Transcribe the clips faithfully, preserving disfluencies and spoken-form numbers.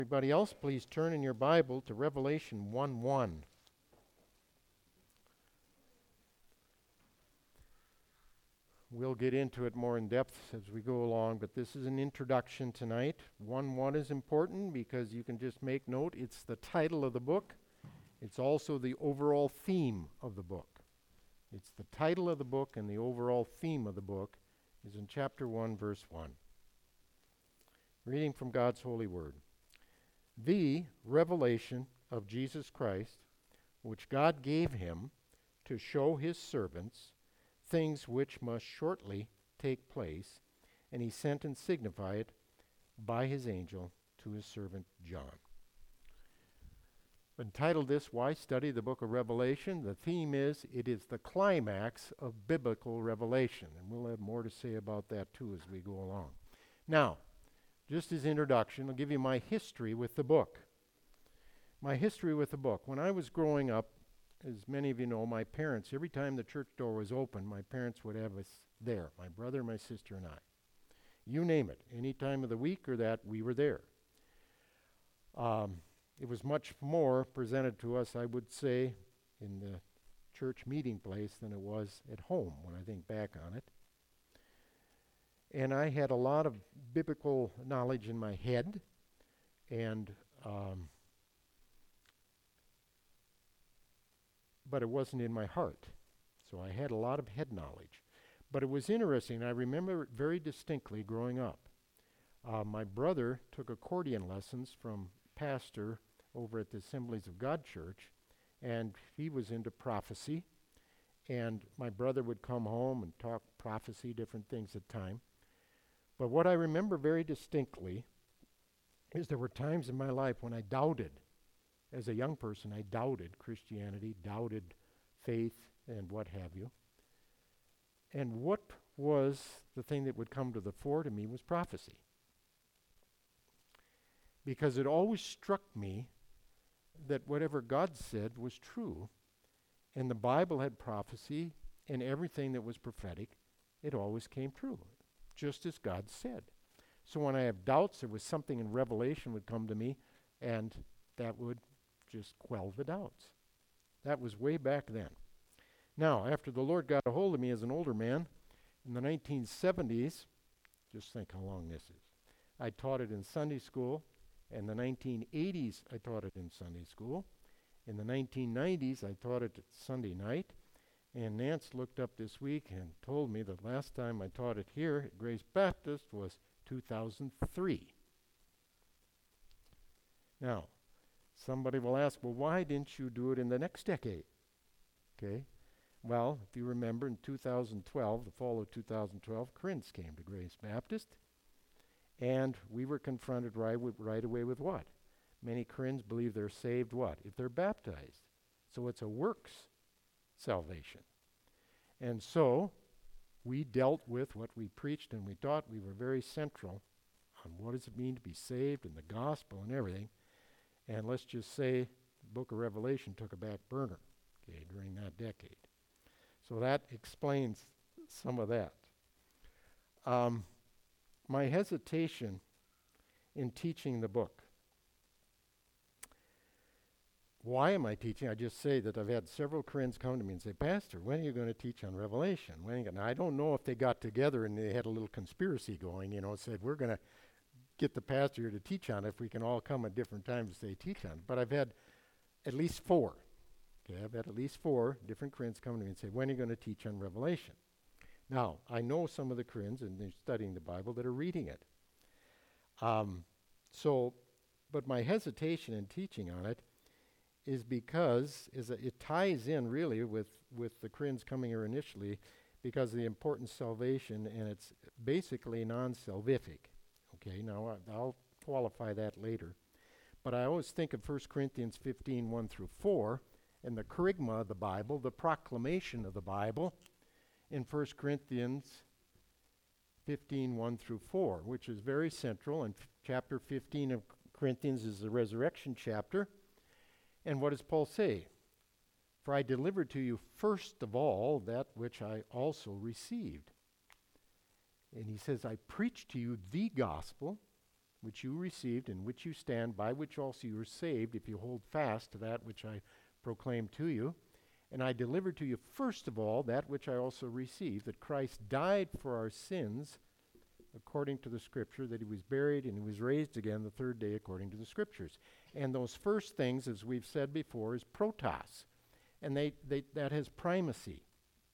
Everybody else, please turn in your Bible to Revelation one one. We'll get into it more in depth as we go along, but this is an introduction tonight. one one is important because you can just make note. It's the title of the book. It's also the overall theme of the book. It's the title of the book, and the overall theme of the book is in chapter one, verse one. Reading from God's holy word. The revelation of Jesus Christ, which God gave him to show his servants things which must shortly take place, and he sent and signified it by his angel to his servant John. Entitled this, Why Study the Book of Revelation? The theme is, it is the climax of biblical revelation, and we'll have more to say about that too as we go along. Now, just as introduction, I'll give you my history with the book. My history with the book. When I was growing up, as many of you know, my parents, every time the church door was open, my parents would have us there, my brother, my sister, and I. You name it, any time of the week or that, we were there. Um, it was much more presented to us, I would say, in the church meeting place than it was at home when I think back on it. And I had a lot of biblical knowledge in my head, and um, but it wasn't in my heart. So I had a lot of head knowledge. But it was interesting. I remember it very distinctly growing up. Uh, my brother took accordion lessons from a pastor over at the Assemblies of God Church, and he was into prophecy. And my brother would come home and talk prophecy, different things at time. But what I remember very distinctly is there were times in my life when I doubted. As a young person, I doubted Christianity, doubted faith, and what have you. And what was the thing that would come to the fore to me was prophecy. Because it always struck me that whatever God said was true, and the Bible had prophecy, and everything that was prophetic, it always came true, just as God said. So when I have doubts, there was something in Revelation would come to me, and that would just quell the doubts. That was way back then. Now, after the Lord got a hold of me as an older man, in the nineteen seventies, just think how long this is, I taught it in Sunday school. In the nineteen eighties, I taught it in Sunday school. In the nineteen nineties, I taught it Sunday night. And Nance looked up this week and told me that last time I taught it here at Grace Baptist was two thousand three. Now, somebody will ask, well, why didn't you do it in the next decade? Okay. Well, if you remember, in two thousand twelve, the fall of two thousand twelve, Koreans came to Grace Baptist, and we were confronted right, w- right away with what? Many Koreans believe they're saved what? If they're baptized. So it's a works salvation. And so we dealt with what we preached and we taught. We were very central on what does it mean to be saved and the gospel and everything. And let's just say the book of Revelation took a back burner, okay, during that decade. So that explains some of that. Um, my hesitation in teaching the book. Why am I teaching? I just say that I've had several Koreans come to me and say, Pastor, when are you going to teach on Revelation? When are you gonna? I don't know if they got together and they had a little conspiracy going, you know, said, we're going to get the pastor here to teach on it if we can all come at different times to say teach on it. But I've had at least four. Okay, I've had at least four different Koreans come to me and say, when are you going to teach on Revelation? Now, I know some of the Koreans, and they're studying the Bible, that are reading it. Um, so, but my hesitation in teaching on it is because is that it ties in really with, with the Koreans coming here initially because of the importance of salvation, and it's basically non-salvific. Okay, now I, I'll qualify that later. But I always think of First Corinthians fifteen, one through four, and the kerygma of the Bible, the proclamation of the Bible, in First Corinthians fifteen, one through four, which is very central. And f- chapter fifteen of Corinthians is the resurrection chapter. And what does Paul say? For I delivered to you first of all that which I also received. And he says, I preached to you the gospel which you received, in which you stand, by which also you are saved, if you hold fast to that which I proclaimed to you. And I delivered to you first of all that which I also received, that Christ died for our sins according to the Scripture, that he was buried and he was raised again the third day according to the Scriptures. And those first things, as we've said before, is protos. And they, they that has primacy.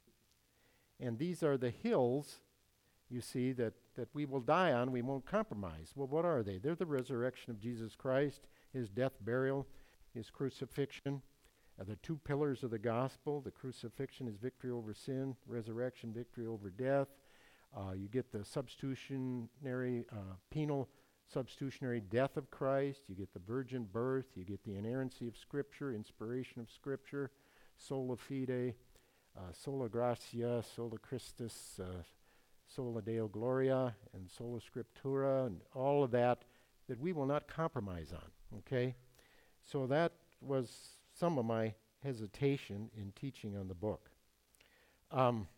And these are the hills, you see, that, that we will die on, we won't compromise. Well, what are they? They're the resurrection of Jesus Christ, his death, burial, his crucifixion, uh, the two pillars of the gospel. The crucifixion is victory over sin, resurrection, victory over death. Uh, you get the substitutionary, uh, penal substitutionary death of Christ. You get the virgin birth. You get the inerrancy of Scripture, inspiration of Scripture, sola fide, uh, sola gratia, sola Christus, uh, sola Deo Gloria, and sola Scriptura, and all of that that we will not compromise on, okay? So that was some of my hesitation in teaching on the book. Um,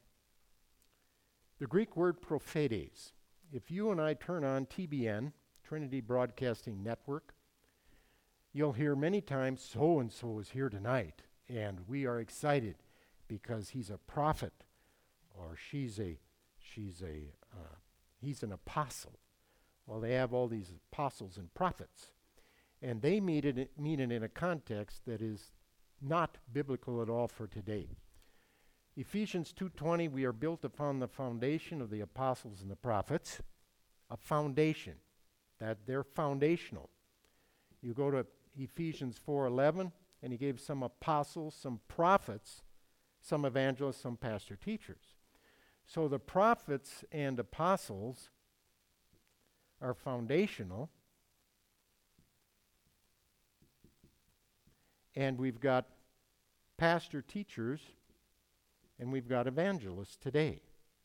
the Greek word prophetes, if you and I turn on T B N, Trinity Broadcasting Network, you'll hear many times, so-and-so is here tonight, and we are excited because he's a prophet, or she's a, she's a, uh, he's an apostle. Well, they have all these apostles and prophets, and they mean it, mean it in a context that is not biblical at all for today. Ephesians two twenty, we are built upon the foundation of the apostles and the prophets, a foundation, that they're foundational. You go to Ephesians four eleven, and he gave some apostles, some prophets, some evangelists, some pastor teachers. So the prophets and apostles are foundational, and we've got pastor teachers, and we've got evangelists today.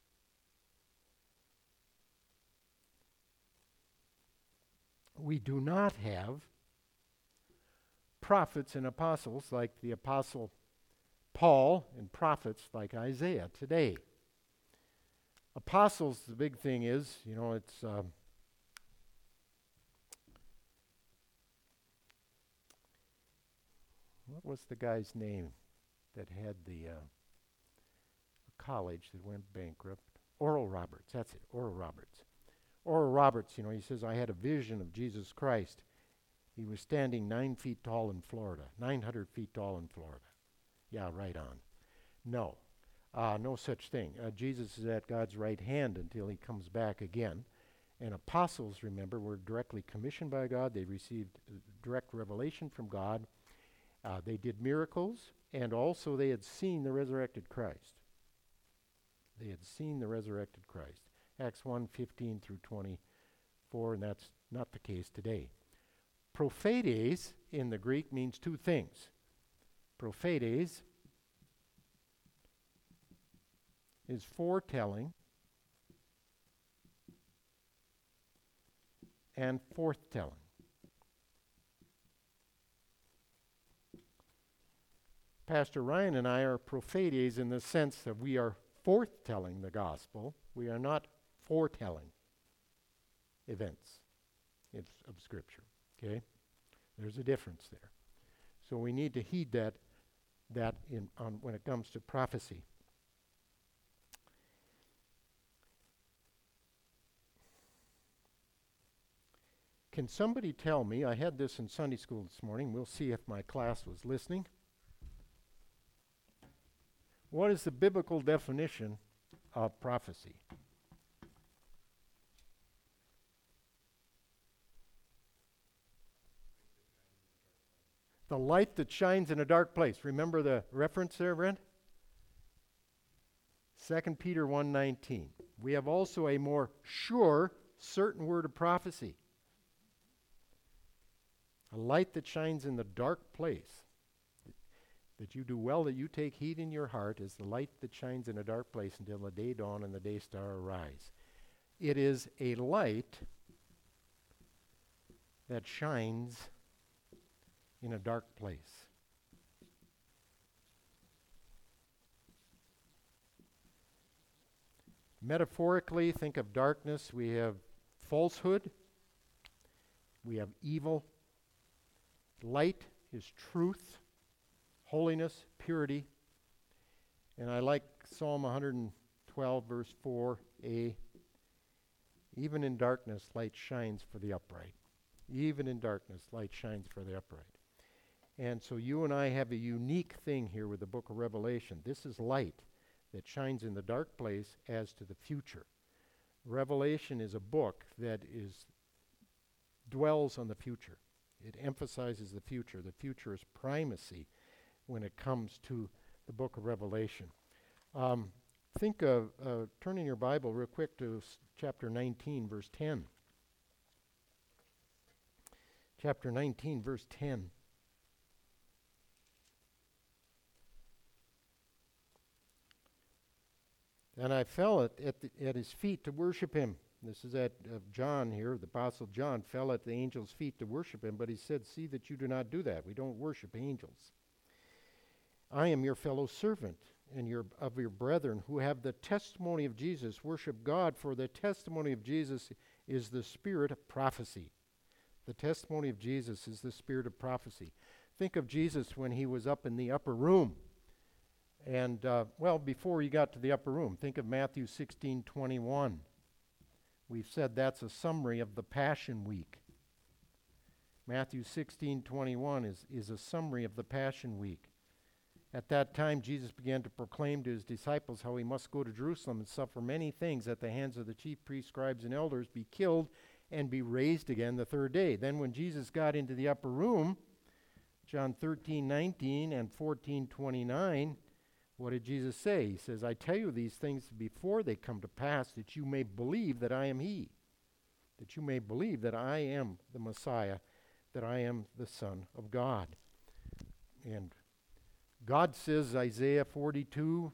We do not have prophets and apostles like the apostle Paul and prophets like Isaiah today. Apostles, the big thing is, you know, it's um, what was the guy's name that had the uh, college that went bankrupt? Oral Roberts, that's it, Oral Roberts. Oral Roberts, you know, he says, I had a vision of Jesus Christ. He was standing nine feet tall in Florida, nine hundred feet tall in Florida. Yeah, right on. No, uh, no such thing. Uh, Jesus is at God's right hand until he comes back again. And apostles, remember, were directly commissioned by God. They received uh, direct revelation from God. Uh, they did miracles, and also they had seen the resurrected Christ. They had seen the resurrected Christ. Acts one fifteen through twenty-four, and that's not the case today. Prophetes in the Greek means two things. Prophetes is foretelling and forthtelling. Pastor Ryan and I are prophetes in the sense that we are forthtelling the gospel. We are not foretelling events of, of Scripture. Okay? There's a difference there. So we need to heed that that in on when it comes to prophecy. Can somebody tell me, I had this in Sunday school this morning, we'll see if my class was listening. What is the biblical definition of prophecy? The light that shines in a dark place. Remember the reference there, Brent? Second Peter one nineteen. We have also a more sure, certain word of prophecy. A light that shines in the dark place. That you do well that you take heed in your heart as the light that shines in a dark place until the day dawn and the day star arise. It is a light that shines in a dark place. Metaphorically, think of darkness. We have falsehood, we have evil. Light is truth, holiness, purity. And I like Psalm one twelve, verse four a. Even in darkness, light shines for the upright. Even in darkness, light shines for the upright. And so you and I have a unique thing here with the book of Revelation. This is light that shines in the dark place as to the future. Revelation is a book that is dwells on the future. It emphasizes the future. The future is primacy when it comes to the book of Revelation. Um, think of, uh, turn in your Bible real quick to s- chapter nineteen, verse ten. Chapter nineteen, verse ten. And I fell at, at, the, at his feet to worship him. This is at uh, John here, the Apostle John fell at the angel's feet to worship him, but he said, see that you do not do that. We don't worship angels. I am your fellow servant and your of your brethren who have the testimony of Jesus. Worship God, for the testimony of Jesus is the spirit of prophecy. The testimony of Jesus is the spirit of prophecy. Think of Jesus when he was up in the upper room. And, uh, well, before he got to the upper room, think of Matthew sixteen twenty-one. We've said that's a summary of the Passion Week. Matthew sixteen twenty-one is, is a summary of the Passion Week. At that time, Jesus began to proclaim to his disciples how he must go to Jerusalem and suffer many things at the hands of the chief priests, scribes, and elders, be killed, and be raised again the third day. Then when Jesus got into the upper room, John thirteen nineteen and fourteen twenty-nine, what did Jesus say? He says, I tell you these things before they come to pass, that you may believe that I am he, that you may believe that I am the Messiah, that I am the Son of God. And God says, Isaiah forty-two,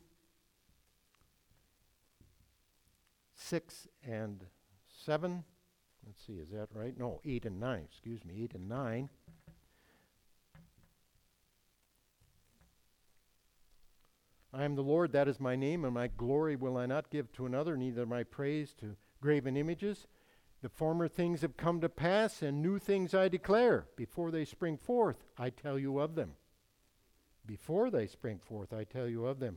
six and seven. Let's see, is that right? No, eight and nine. Excuse me, eight and nine. I am the Lord, that is my name, and my glory will I not give to another, neither my praise to graven images. The former things have come to pass, and new things I declare. Before they spring forth, I tell you of them. Before they spring forth, I tell you of them.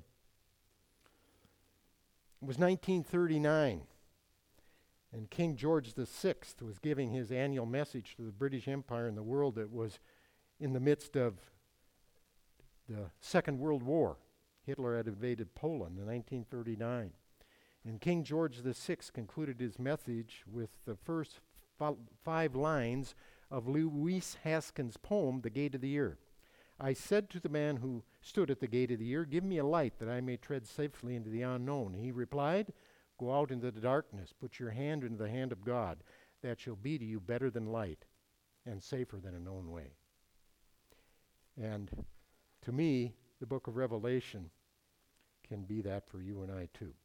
It was nineteen thirty-nine, and King George the Sixth was giving his annual message to the British Empire and the world that was in the midst of the Second World War. Hitler had invaded Poland in nineteen thirty-nine. And King George the Sixth concluded his message with the first f- five lines of Louis Haskins' poem, The Gate of the Ear. I said to the man who stood at the gate of the ear, give me a light that I may tread safely into the unknown. He replied, go out into the darkness, put your hand into the hand of God. That shall be to you better than light and safer than a known way. And to me, the book of Revelation can be that for you and I too.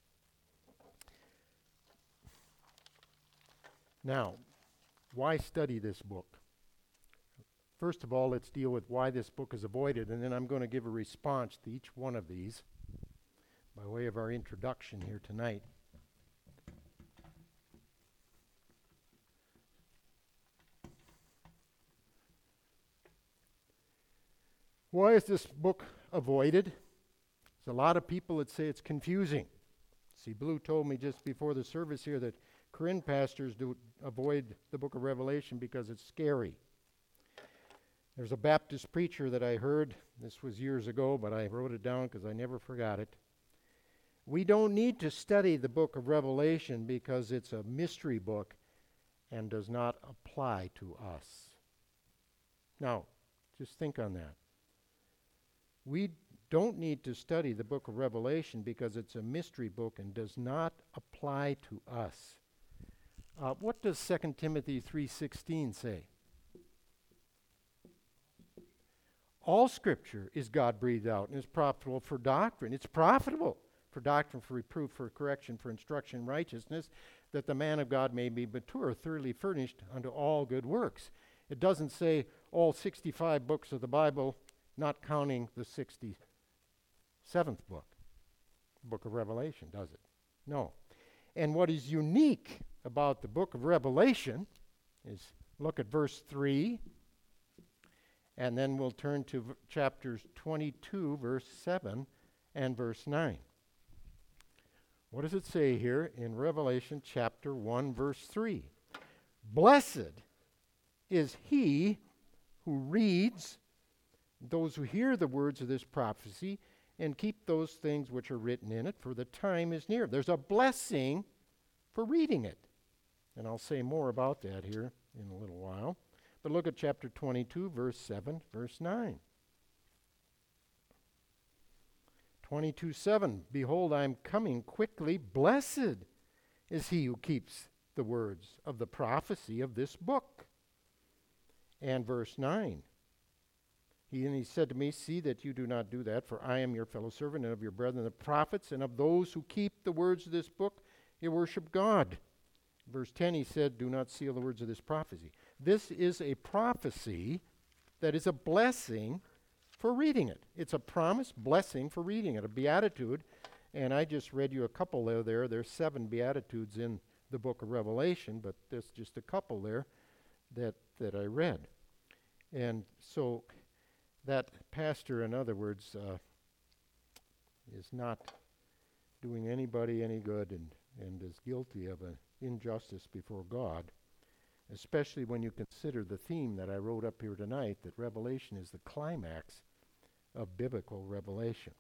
Now, why study this book? First of all, let's deal with why this book is avoided, and then I'm going to give a response to each one of these by way of our introduction here tonight. Why is this book avoided? There's a lot of people that say it's confusing. See, Blue told me just before the service here that Korean pastors do avoid the book of Revelation because it's scary. There's a Baptist preacher that I heard, this was years ago, but I wrote it down because I never forgot it. We don't need to study the book of Revelation because it's a mystery book and does not apply to us. Now, just think on that. We don't need to study the book of Revelation because it's a mystery book and does not apply to us. Uh, what does Second Timothy three sixteen say? All Scripture is God-breathed out and is profitable for doctrine. It's profitable for doctrine, for reproof, for correction, for instruction in righteousness, that the man of God may be mature, thoroughly furnished unto all good works. It doesn't say all sixty-five books of the Bible, not counting the sixty-seventh book, book of Revelation, does it? No. And what is unique about the book of Revelation is look at verse three, and then we'll turn to v- chapters twenty-two, verse seven, and verse nine. What does it say here in Revelation chapter one, verse three? Blessed is he who reads, those who hear the words of this prophecy, and keep those things which are written in it, for the time is near. There's a blessing for reading it. And I'll say more about that here in a little while. But look at chapter twenty-two, verse seven, verse nine. twenty-two seven, behold, I am coming quickly. Blessed is he who keeps the words of the prophecy of this book. And verse nine, he, and he said to me, see that you do not do that, for I am your fellow servant and of your brethren the prophets, and of those who keep the words of this book, you worship God. Verse ten, he said, do not seal the words of this prophecy. This is a prophecy that is a blessing for reading it. It's a promised blessing for reading it, a beatitude. And I just read you a couple there. there. There's seven beatitudes in the book of Revelation, but there's just a couple there that, that I read. And so that pastor, in other words, uh, is not doing anybody any good and, and is guilty of an injustice before God, especially when you consider the theme that I wrote up here tonight, that Revelation is the climax of biblical revelation.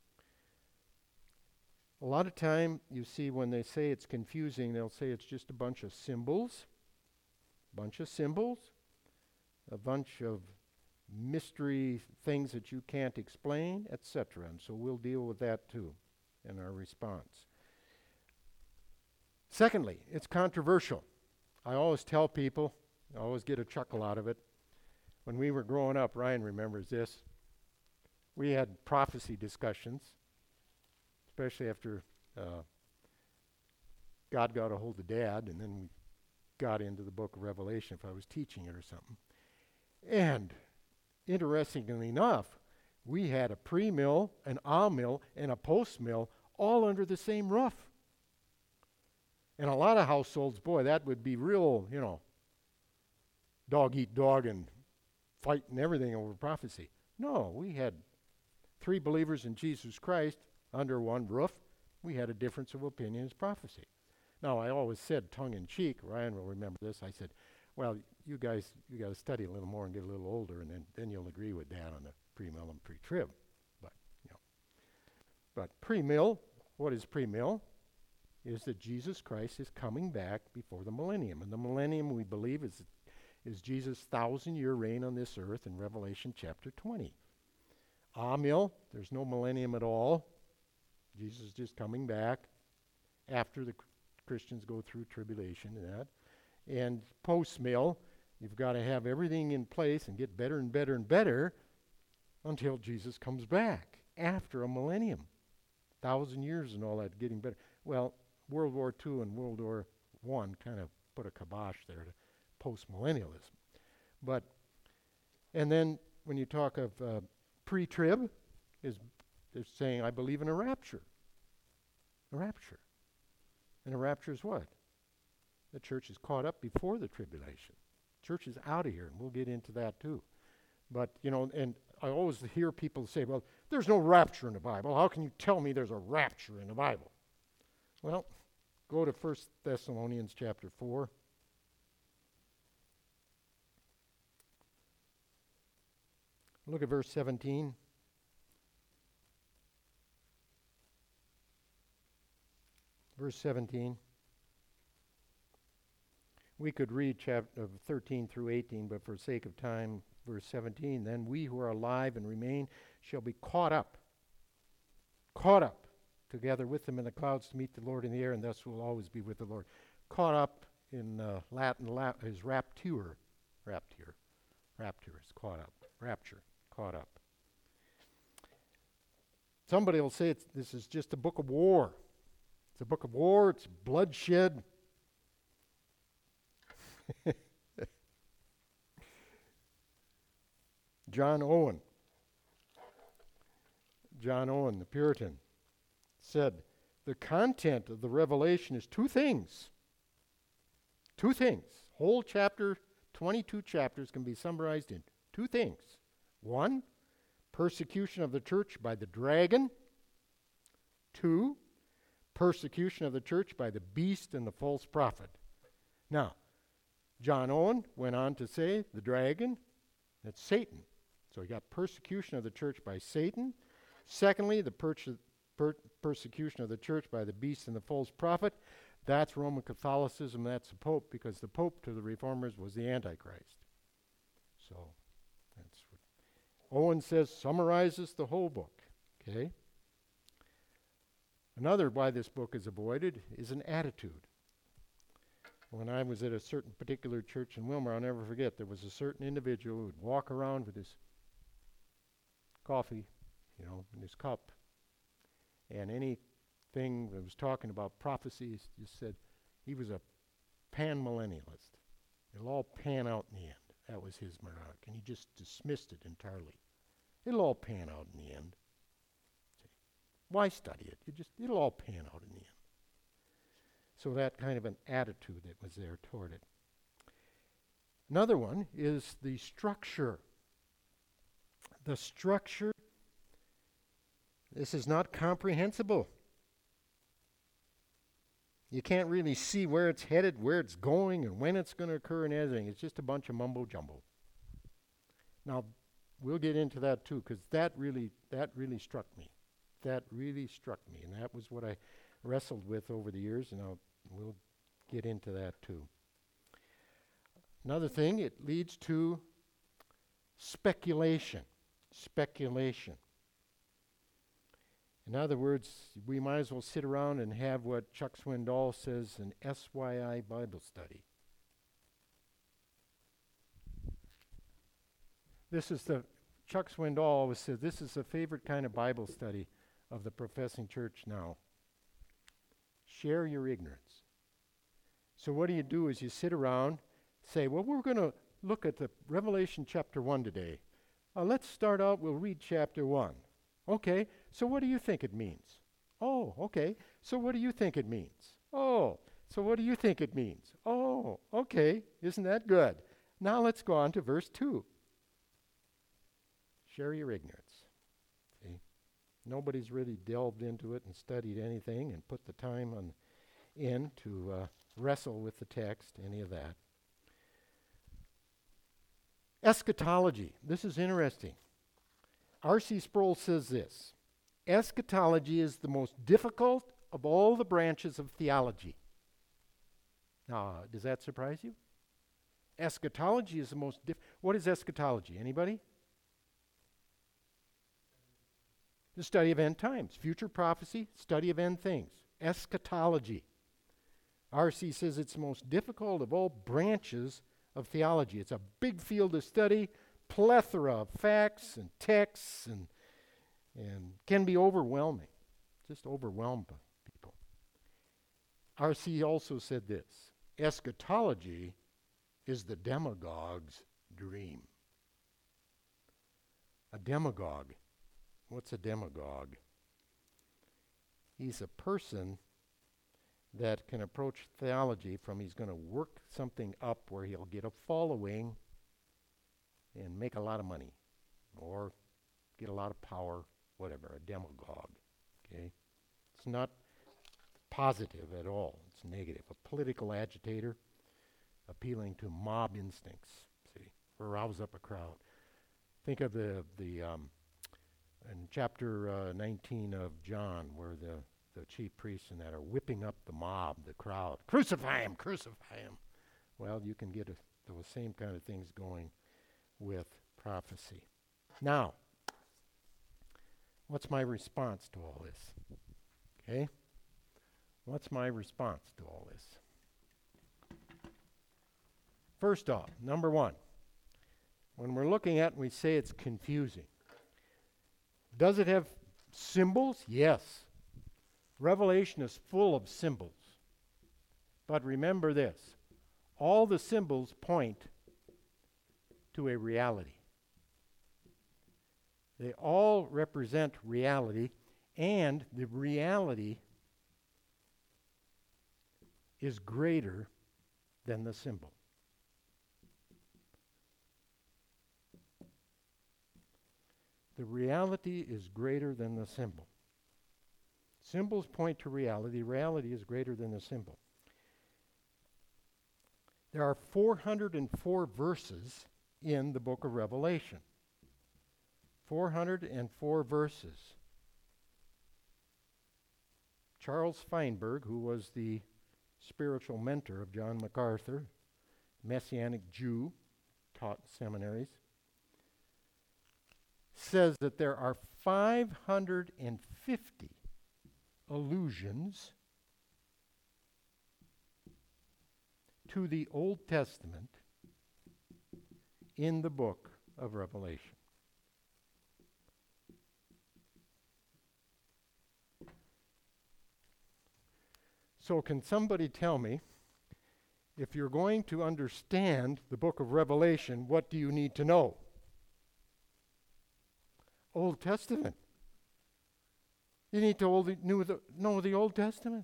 A lot of time you see when they say it's confusing, they'll say it's just a bunch of symbols, bunch of symbols, a bunch of mystery things that you can't explain, et cetera. And so we'll deal with that too in our response. Secondly, it's controversial. I always tell people, I always get a chuckle out of it. When we were growing up, Ryan remembers this, we had prophecy discussions, especially after uh, God got a hold of Dad, and then we got into the book of Revelation if I was teaching it or something. And interestingly enough, we had a pre-mill, an ah-mill, and a post-mill all under the same roof. In a lot of households, boy, that would be real, you know, dog eat dog and fight and everything over prophecy. No, we had three believers in Jesus Christ under one roof. We had a difference of opinion as prophecy. Now, I always said tongue-in-cheek, Ryan will remember this, I said, well, you guys, you got to study a little more and get a little older, and then, then you'll agree with Dad on the pre-mill and pre-trib. But, you know. But pre-mill, what is pre-mill? Is that Jesus Christ is coming back before the millennium. And the millennium, we believe, is, is Jesus' thousand-year reign on this earth in Revelation chapter twenty. Ah-mill, there's no millennium at all. Jesus is just coming back after the Christians go through tribulation and that. And post-mill, you've got to have everything in place and get better and better and better until Jesus comes back after a millennium. Thousand years and all that, getting better. Well, World War Two and World War One kind of put a kibosh there to post-millennialism. But, and then when you talk of uh, pre-trib, is they're saying, I believe in a rapture. A rapture. And a rapture is what? The church is caught up before the tribulation. Church is out of here, and we'll get into that too. But, you know, and I always hear people say, well, there's no rapture in the Bible. How can you tell me there's a rapture in the Bible? Well, go to First Thessalonians chapter four. Look at verse seventeen. Verse seventeen. We could read chapter thirteen through eighteen, but for sake of time, verse seventeen, then we who are alive and remain shall be caught up, caught up together with them in the clouds to meet the Lord in the air, and thus will always be with the Lord. Caught up in uh, Latin la- is rapture, rapture, rapture is caught up, rapture, caught up. Somebody will say it's, this is just a book of war. It's a book of war, it's bloodshed. John Owen, John Owen, the Puritan, said, the content of the Revelation is two things. Two things. Whole chapter twenty-two chapters can be summarized in two things. One, persecution of the church by the dragon. Two, persecution of the church by the beast and the false prophet. Now, John Owen went on to say the dragon, that's Satan. So you got persecution of the church by Satan. Secondly, the per- per- persecution of the church by the beast and the false prophet. That's Roman Catholicism, that's the Pope, because the Pope to the Reformers was the Antichrist. So that's what Owen says summarizes the whole book. Okay? Another why this book is avoided is an attitude. When I was at a certain particular church in Wilmer, I'll never forget, there was a certain individual who would walk around with his coffee, you know, in his cup, and anything that was talking about prophecies just said he was a pan-millennialist. It'll all pan out in the end. That was his monarch, and he just dismissed it entirely. It'll all pan out in the end. Why study it? You just, it'll all pan out in the end. So that kind of an attitude that was there toward it. Another one is the structure. The structure, this is not comprehensible. You can't really see where it's headed, where it's going, and when it's going to occur and everything. It's just a bunch of mumbo-jumbo. Now, we'll get into that too, because that really, that really struck me. That really struck me, and that was what I wrestled with over the years, and I'll, we'll get into that too. Another thing, it leads to speculation. Speculation. In other words, we might as well sit around and have what Chuck Swindoll says, an S Y I Bible study. This is the, Chuck Swindoll always says, this is the favorite kind of Bible study of the professing church now. Share your ignorance. So what do you do is you sit around, say, well, we're going to look at the Revelation chapter one today. Uh, let's start out, we'll read chapter one. Okay, so what do you think it means? Oh, okay, so what do you think it means? Oh, so what do you think it means? Oh, okay, isn't that good? Now let's go on to verse two. Share your ignorance. See? Nobody's really delved into it and studied anything and put the time on in to uh, wrestle with the text, any of that. Eschatology. This is interesting. R C Sproul says this: eschatology is the most difficult of all the branches of theology. Now, does that surprise you? Eschatology is the most diff- what is eschatology? Anybody? The study of end times, future prophecy, study of end things. Eschatology. R C says it's the most difficult of all branches of theology. It's a big field of study, plethora of facts and texts, and and can be overwhelming. Just overwhelm people. R C also said this: eschatology is the demagogue's dream. A demagogue. What's a demagogue? He's a person that can approach theology from he's going to work something up where he'll get a following and make a lot of money or get a lot of power, whatever, a demagogue. Okay? It's not positive at all. It's negative. A political agitator appealing to mob instincts, see, or rouse up a crowd. Think of the the um, in chapter uh, nineteen of John, where the, the chief priests and that are whipping up the mob, the crowd. Crucify him, crucify him. Well, you can get a, those same kind of things going with prophecy. Now, what's my response to all this? Okay? What's my response to all this? First off, number one, when we're looking at it and we say it's confusing, does it have symbols? Yes. Revelation is full of symbols. But remember this, all the symbols point to a reality. They all represent reality, and the reality is greater than the symbol. The reality is greater than the symbol. Symbols point to reality. Reality is greater than the symbol. There are four hundred four verses in the book of Revelation. four hundred four verses. Charles Feinberg, who was the spiritual mentor of John MacArthur, Messianic Jew, taught seminaries, says that there are five hundred fifty allusions to the Old Testament in the book of Revelation. So can somebody tell me, if you're going to understand the book of Revelation, what do you need to know? Old Testament. You need to old, knew the, know the Old Testament.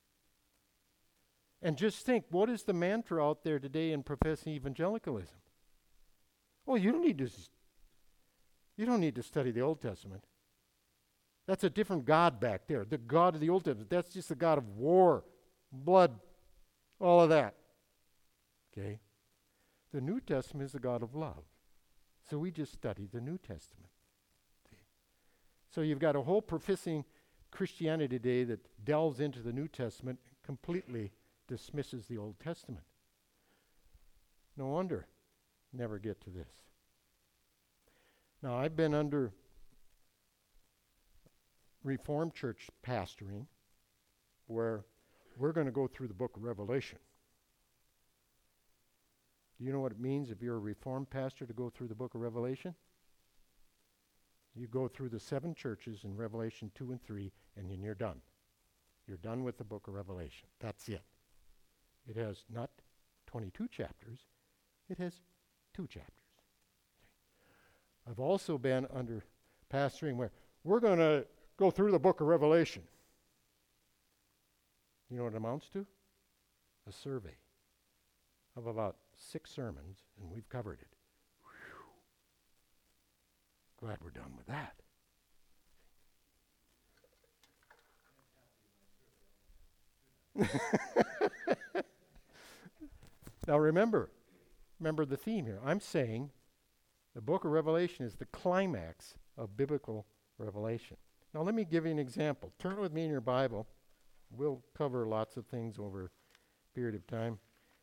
And just think, what is the mantra out there today in professing evangelicalism? Well, you don't need to s- you don't need to study the Old Testament. That's a different God back there. The God of the Old Testament, that's just the God of war, blood, all of that. Okay? The New Testament is the God of love. So we just study the New Testament. See? So you've got a whole professing Christianity today that delves into the New Testament, completely dismisses the Old Testament. No wonder. Never get to this. Now, I've been under Reformed Church pastoring where we're going to go through the book of Revelation. Do you know what it means if you're a Reformed pastor to go through the book of Revelation? You go through the seven churches in Revelation two and three, and then you're done. You're done with the book of Revelation. That's it. It has not twenty-two chapters. It has two chapters. Okay. I've also been under pastoring where we're going to go through the book of Revelation. You know what it amounts to? A survey of about six sermons, and we've covered it. Whew. Glad we're done with that. Now remember, remember the theme here. I'm saying the book of Revelation is the climax of biblical revelation. Now let me give you an example. Turn with me in your Bible. We'll cover lots of things over a period of time.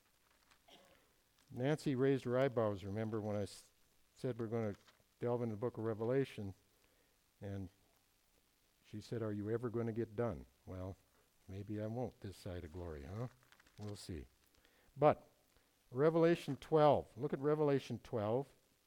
Nancy raised her eyebrows, remember, when I s- said we're going to delve into the book of Revelation. And she said, are you ever going to get done? Well, maybe I won't this side of glory, huh? We'll see. But Revelation twelve. Look at Revelation twelve.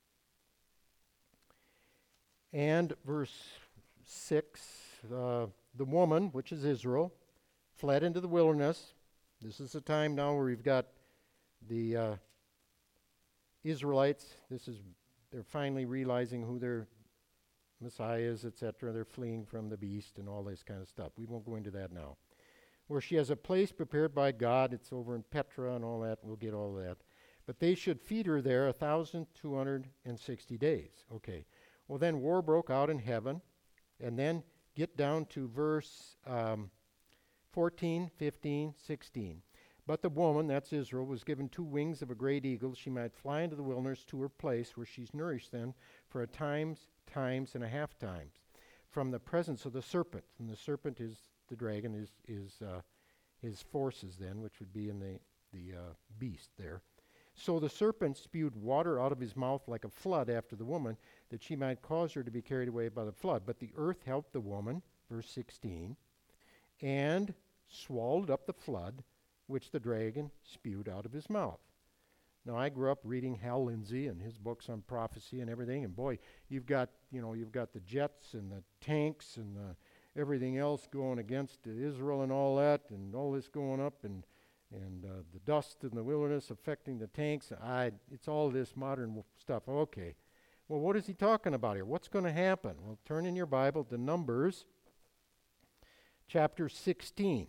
And verse six. Uh, the woman, which is Israel, fled into the wilderness. This is the time now where we've got the uh, Israelites. This is, they're finally realizing who their Messiah is, et cetera. They're fleeing from the beast and all this kind of stuff. We won't go into that now. Where she has a place prepared by God. It's over in Petra and all that. We'll get all that. But they should feed her there one thousand two hundred sixty days. Okay. Well, then war broke out in heaven. And then get down to verse um, fourteen, fifteen, sixteen. But the woman, that's Israel, was given two wings of a great eagle. She might fly into the wilderness to her place where she's nourished then for a times, times, and a half times from the presence of the serpent. And the serpent is the dragon, is is uh, his forces then, which would be in the, the uh, beast there. So the serpent spewed water out of his mouth like a flood after the woman, that she might cause her to be carried away by the flood. But the earth helped the woman, verse sixteen, and swallowed up the flood which the dragon spewed out of his mouth. Now, I grew up reading Hal Lindsey and his books on prophecy and everything, and boy, you've got, you know, you've got the jets and the tanks and the everything else going against uh, Israel and all that, and all this going up, and and uh, the dust in the wilderness affecting the tanks. I, it's all this modern w- stuff. Okay. Well, what is he talking about here? What's going to happen? Well, turn in your Bible to Numbers chapter sixteen.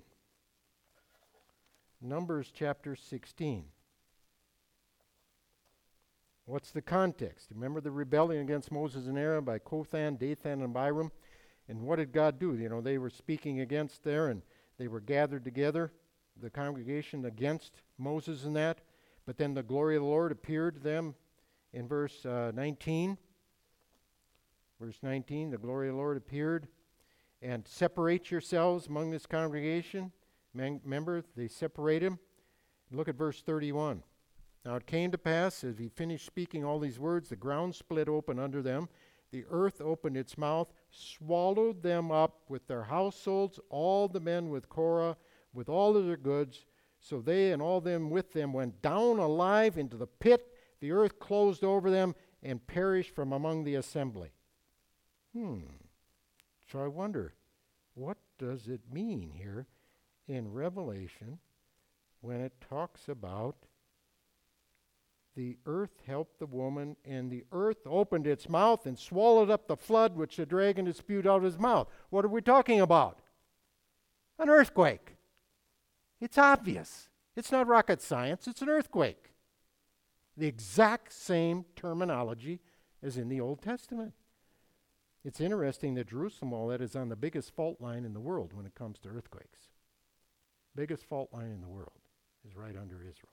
Numbers chapter sixteen. What's the context? Remember the rebellion against Moses and Aaron by Kothan, Dathan, and Abiram? And what did God do? You know, they were speaking against there, and they were gathered together, the congregation against Moses and that. But then the glory of the Lord appeared to them in verse uh, nineteen. Verse nineteen, the glory of the Lord appeared. And separate yourselves among this congregation. Men- remember, they separated him. Look at verse thirty-one. Now it came to pass, as he finished speaking all these words, the ground split open under them. The earth opened its mouth, swallowed them up with their households, all the men with Korah, with all of their goods. So they and all them with them went down alive into the pit. The earth closed over them and perished from among the assembly. Hmm. So I wonder, what does it mean here in Revelation when it talks about the earth helped the woman, and the earth opened its mouth and swallowed up the flood which the dragon had spewed out of his mouth? What are we talking about? An earthquake. It's obvious. It's not rocket science. It's an earthquake. The exact same terminology as in the Old Testament. It's interesting that Jerusalem, all that, is on the biggest fault line in the world when it comes to earthquakes. Biggest fault line in the world is right under Israel.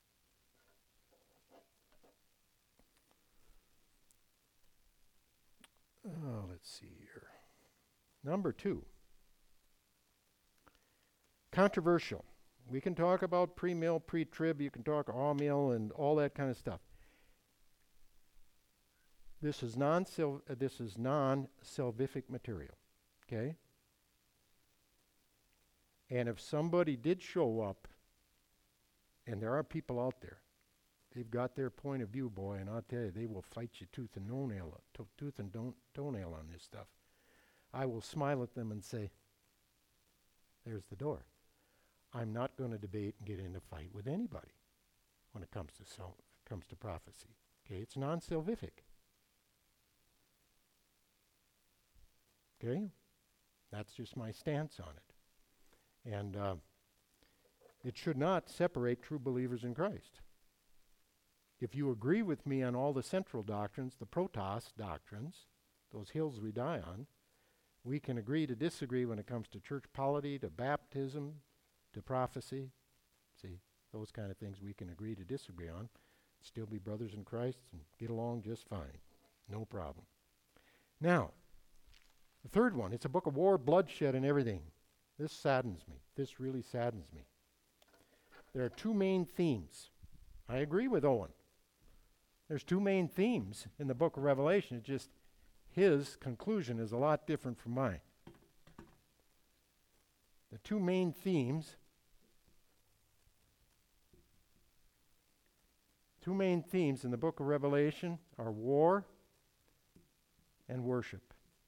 Oh, let's see here. Number two. Controversial. We can talk about pre-mill, pre-trib, you can talk all-mill and all that kind of stuff. This is non uh, this is non-salvific material, okay? And if somebody did show up, and there are people out there, they've got their point of view, boy, and I'll tell you, they will fight you tooth and toenail, to- tooth and don't toenail on this stuff. I will smile at them and say, there's the door. I'm not going to debate and get in a fight with anybody when it comes to so, comes to prophecy. Okay, it's non-salvific. Okay, that's just my stance on it. And uh, it should not separate true believers in Christ. If you agree with me on all the central doctrines, the protos doctrines, those hills we die on, we can agree to disagree when it comes to church polity, to baptism, to prophecy. See, those kind of things we can agree to disagree on, still be brothers in Christ and get along just fine. No problem. Now, the third one, it's a book of war, bloodshed, and everything. This saddens me. This really saddens me. There are two main themes. I agree with Owen. There's two main themes in the book of Revelation. It's just his conclusion is a lot different from mine. The two main themes, two main themes in the book of Revelation are war and worship.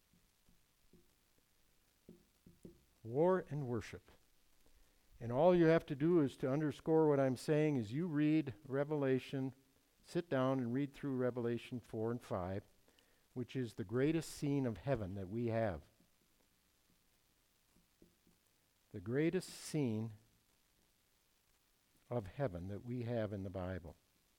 War and worship. And all you have to do is to underscore what I'm saying is you read Revelation, sit down and read through Revelation four and five, which is the greatest scene of heaven that we have. The greatest scene of heaven that we have in the Bible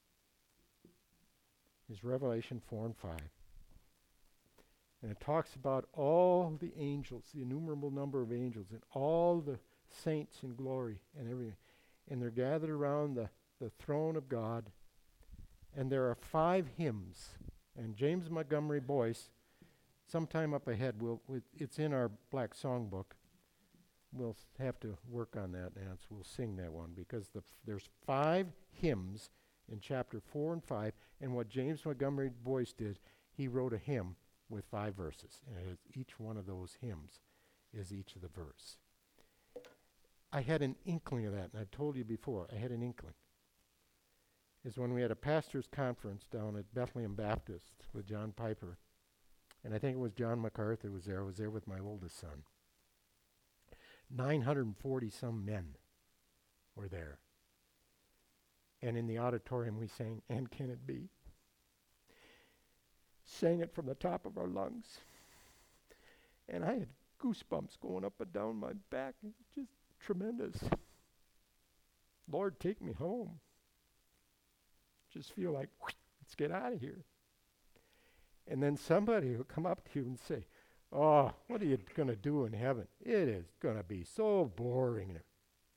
is Revelation four and five. And it talks about all the angels, the innumerable number of angels, and all the saints in glory and everything. And they're gathered around the, the throne of God. And there are five hymns. And James Montgomery Boyce, sometime up ahead, will it's in our Black Songbook. We'll have to work on that, Nance. We'll sing that one because the f- there's five hymns in chapter four and five. And what James Montgomery Boyce did, he wrote a hymn with five verses. And it is each one of those hymns is each of the verse. I had an inkling of that, and I've told you before, I had an inkling. Is when we had a pastor's conference down at Bethlehem Baptist with John Piper. And I think it was John MacArthur was there. I was there with my oldest son. nine hundred forty some men were there. And in the auditorium we sang, "And Can It Be?" Sang it from the top of our lungs. And I had goosebumps going up and down my back. It was just tremendous. Lord, take me home. Just feel like whoosh, Let's get out of here. And then somebody will come up to you and say, oh, what are you going to do in heaven? It is going to be so boring. It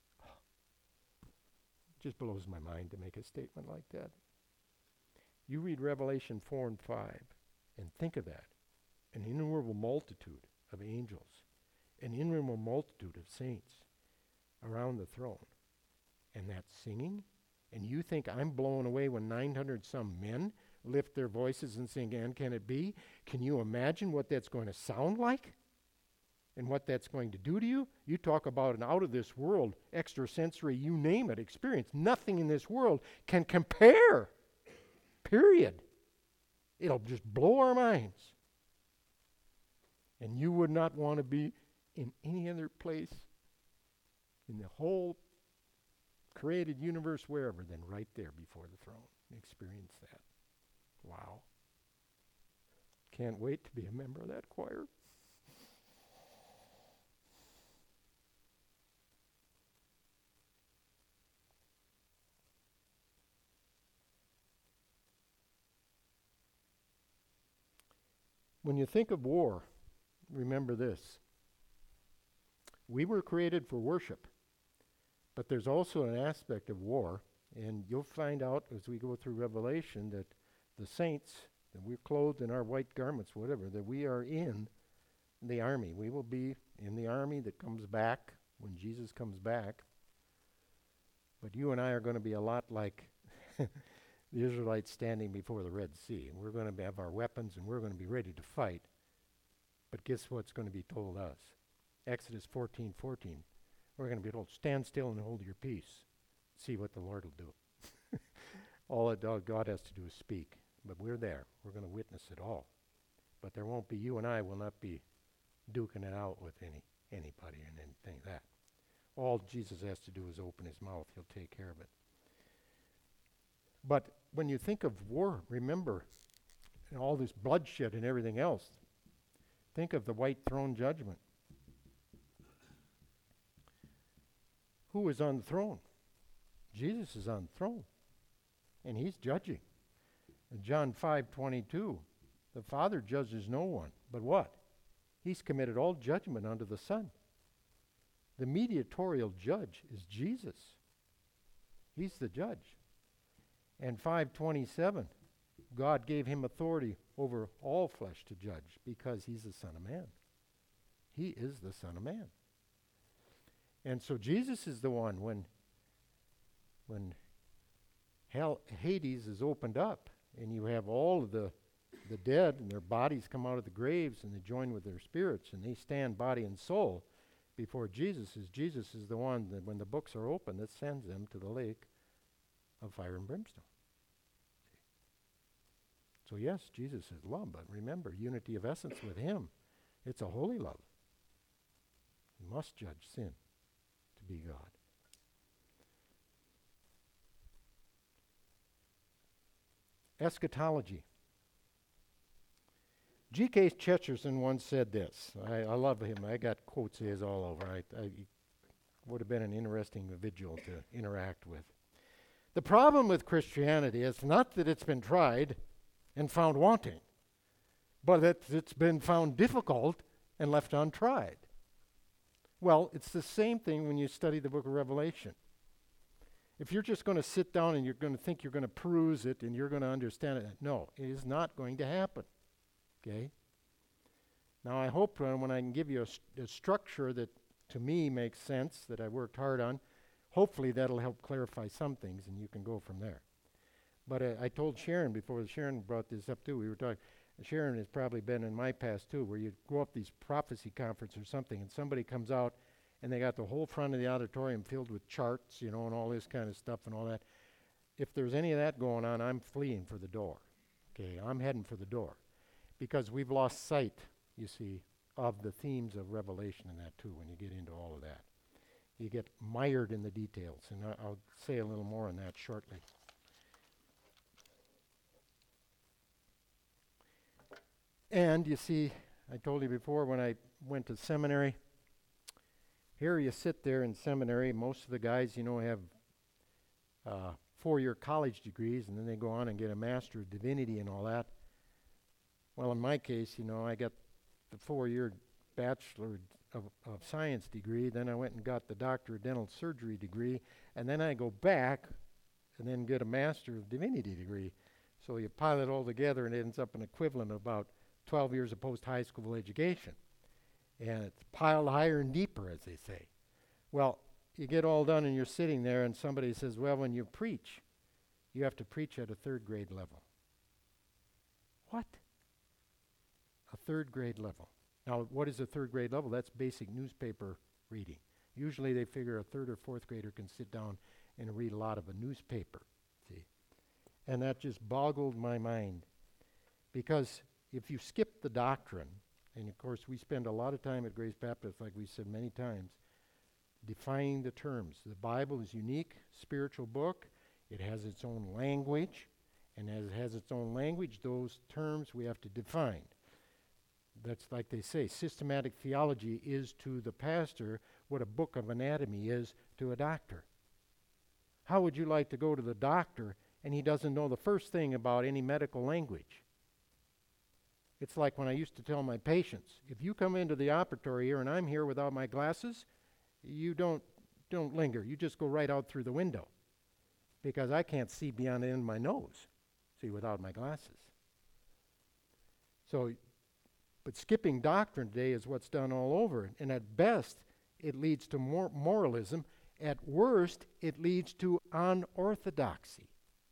just blows my mind to make a statement like that. You read Revelation four and five and think of that. An innumerable multitude of angels, an innumerable multitude of saints around the throne. And that singing, and you think I'm blown away when nine hundred some men lift their voices and sing, and can it be? Can you imagine what that's going to sound like? And what that's going to do to you? You talk about an out of this world, extrasensory, you name it, experience. Nothing in this world can compare. Period. It'll just blow our minds. And you would not want to be in any other place in the whole created universe, wherever, than right there before the throne. Experience that. Wow. Can't wait to be a member of that choir. When you think of war, remember this. We were created for worship, but there's also an aspect of war, and you'll find out as we go through Revelation that the saints, that we're clothed in our white garments, whatever, that we are in the army. We will be in the army that comes back when Jesus comes back. But you and I are going to be a lot like the Israelites standing before the Red Sea. And we're going to have our weapons and we're going to be ready to fight. But guess what's going to be told us? Exodus fourteen fourteen. We're going to be told, stand still and hold your peace. See what the Lord will do. All that God has to do is speak. But we're there. We're going to witness it all. But there won't be, you and I will not be duking it out with any anybody and anything like that. All Jesus has to do is open his mouth. He'll take care of it. But when you think of war, remember, and all this bloodshed and everything else, think of the white throne judgment. Who is on the throne? Jesus is on the throne. And he's judging. In John five twenty-two, the Father judges no one. But what? He's committed all judgment unto the Son. The mediatorial judge is Jesus. He's the judge. And five twenty-seven, God gave him authority over all flesh to judge because he's the Son of Man. He is the Son of Man. And so Jesus is the one when, when hell, Hades is opened up and you have all of the, the dead and their bodies come out of the graves and they join with their spirits and they stand body and soul before Jesus. Is Jesus is the one that when the books are open that sends them to the lake of fire and brimstone. So yes, Jesus is love, but remember, unity of essence with him. It's a holy love. He must judge sin to be God. Eschatology. G K Chesterton once said this. I, I love him. I got quotes of his all over. I, I would have been an interesting individual to interact with. The problem with Christianity is not that it's been tried and found wanting, but that it's been found difficult and left untried. Well, it's the same thing when you study the book of Revelation. If you're just going to sit down and you're going to think you're going to peruse it and you're going to understand it, no, it is not going to happen. Okay? Now, I hope uh, when I can give you a, st- a structure that to me makes sense, that I worked hard on, hopefully that'll help clarify some things and you can go from there. But uh, I told Sharon before, Sharon brought this up too, we were talking, Sharon has probably been in my past too, where you go up these prophecy conference or something and somebody comes out and they got the whole front of the auditorium filled with charts, you know, and all this kind of stuff and all that. If there's any of that going on, I'm fleeing for the door. Okay, I'm heading for the door. Because we've lost sight, you see, of the themes of Revelation in that too, when you get into all of that. You get mired in the details, and I, I'll say a little more on that shortly. And you see, I told you before when I went to seminary, here you sit there in seminary, most of the guys, you know, have uh, four-year college degrees, and then they go on and get a Master of Divinity and all that. Well, in my case, you know, I got the four-year Bachelor of, of Science degree, then I went and got the Doctor of Dental Surgery degree, and then I go back and then get a Master of Divinity degree. So you pile it all together, and it ends up an equivalent of about twelve years of post-high school education. And it's piled higher and deeper, as they say. Well, you get all done and you're sitting there and somebody says, well, when you preach, you have to preach at a third grade level. What? A third grade level. Now, what is a third grade level? That's basic newspaper reading. Usually they figure a third or fourth grader can sit down and read a lot of a newspaper. See? And that just boggled my mind. Because if you skip the doctrine, and of course we spend a lot of time at Grace Baptist, like we said many times, defining the terms. The Bible is a unique spiritual book. It has its own language. And as it has its own language, those terms we have to define. That's like they say, systematic theology is to the pastor what a book of anatomy is to a doctor. How would you like to go to the doctor and he doesn't know the first thing about any medical language? It's like when I used to tell my patients, if you come into the operatory here and I'm here without my glasses, you don't don't linger. You just go right out through the window because I can't see beyond the end of my nose, see, without my glasses. So, but skipping doctrine today is what's done all over. And at best, it leads to mor- moralism. At worst, it leads to unorthodoxy.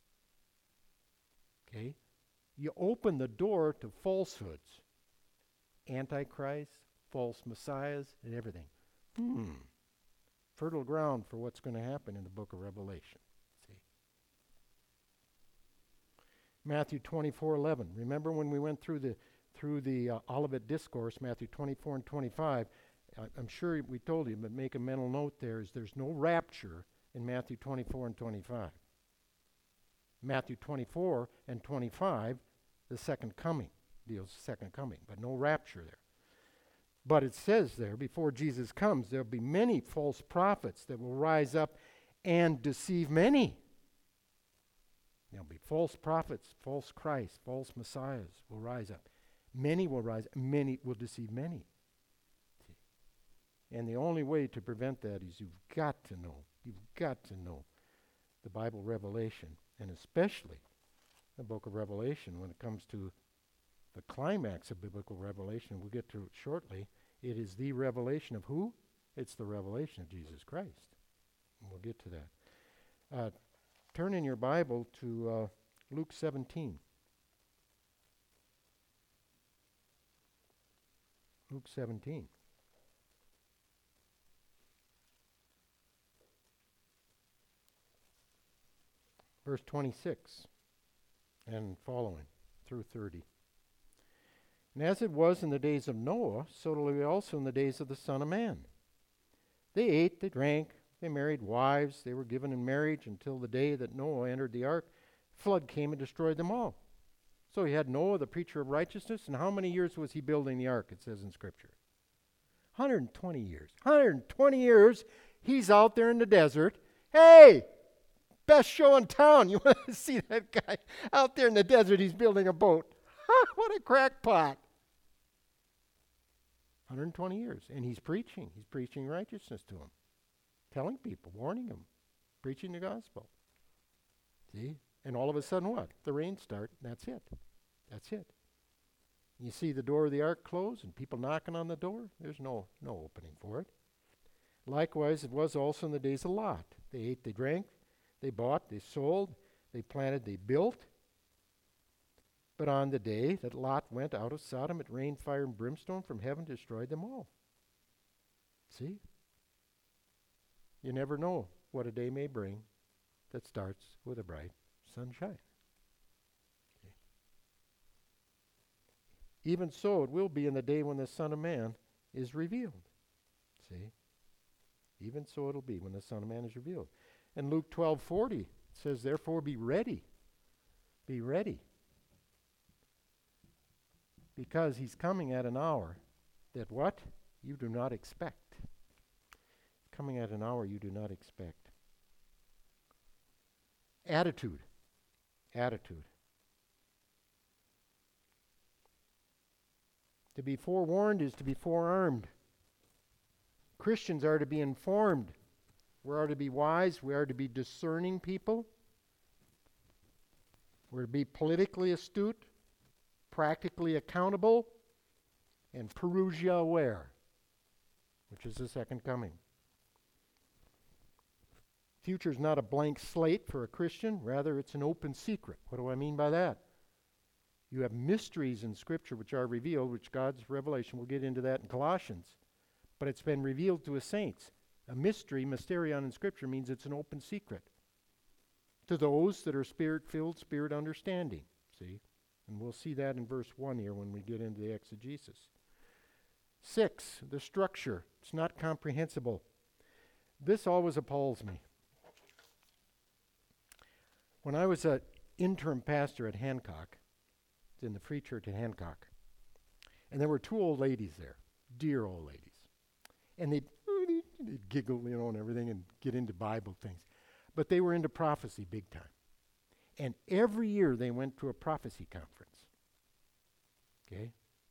Okay? You open the door to falsehoods, antichrist, false messiahs, and everything. Hmm. Fertile ground for what's going to happen in the book of Revelation. See? Matthew twenty-four eleven. Remember when we went through the through the uh, Olivet Discourse, Matthew twenty-four and twenty-five, I, I'm sure we told you, but make a mental note there, is there's no rapture in Matthew twenty-four and twenty-five. Matthew twenty-four and twenty-five, the second coming, deals with second coming, but no rapture there. But it says there, before Jesus comes, there'll be many false prophets that will rise up and deceive many. There'll be false prophets, false Christ, false messiahs will rise up. Many will rise, many will deceive many. See? And the only way to prevent that is you've got to know, you've got to know the Bible revelation, and especially the book of Revelation when it comes to the climax of biblical revelation. We'll get to it shortly. It is the revelation of who? It's the revelation of Jesus Christ. And we'll get to that. Uh, turn in your Bible to uh, Luke seventeen. Luke seventeen. Verse twenty-six and following through thirty. And as it was in the days of Noah, so will it be also in the days of the Son of Man. They ate, they drank, they married wives, they were given in marriage until the day that Noah entered the ark. Flood came and destroyed them all. So he had Noah, the preacher of righteousness, and how many years was he building the ark, it says in Scripture? one hundred twenty years. one hundred twenty years, he's out there in the desert. Hey, best show in town. You want to see that guy out there in the desert, he's building a boat. Ha, what a crackpot. one hundred twenty years. And he's preaching. He's preaching righteousness to them. Telling people, warning them, preaching the gospel. See? And all of a sudden what? The rain start. That's it. That's it. You see the door of the ark close and people knocking on the door. There's no, no opening for it. Likewise, it was also in the days of Lot. They ate, they drank, they bought, they sold, they planted, they built. But on the day that Lot went out of Sodom, it rained fire and brimstone from heaven, destroyed them all. See? You never know what a day may bring that starts with a bright sunshine. Okay. Even so, it will be in the day when the Son of Man is revealed. See? Even so it'll be when the Son of Man is revealed. And Luke twelve forty says, therefore be ready. Be ready. Because he's coming at an hour that what? You do not expect. Coming at an hour you do not expect. Attitude. Attitude. To be forewarned is to be forearmed. Christians are to be informed. We are to be wise. We are to be discerning people. We're to be politically astute, practically accountable, and Perusia aware, which is the second coming. Future is not a blank slate for a Christian. Rather, it's an open secret. What do I mean by that? You have mysteries in Scripture which are revealed, which God's revelation, we'll get into that in Colossians. But it's been revealed to his saints. A mystery, mysterion in Scripture, means it's an open secret to those that are spirit-filled, spirit understanding. See? And we'll see that in verse one here when we get into the exegesis. Six, the structure. It's not comprehensible. This always appalls me. When I was an interim pastor at Hancock, in the Free Church at Hancock, and there were two old ladies there, dear old ladies. And they'd, they'd giggle, you know, and everything and get into Bible things. But they were into prophecy big time. And every year they went to a prophecy conference. Okay?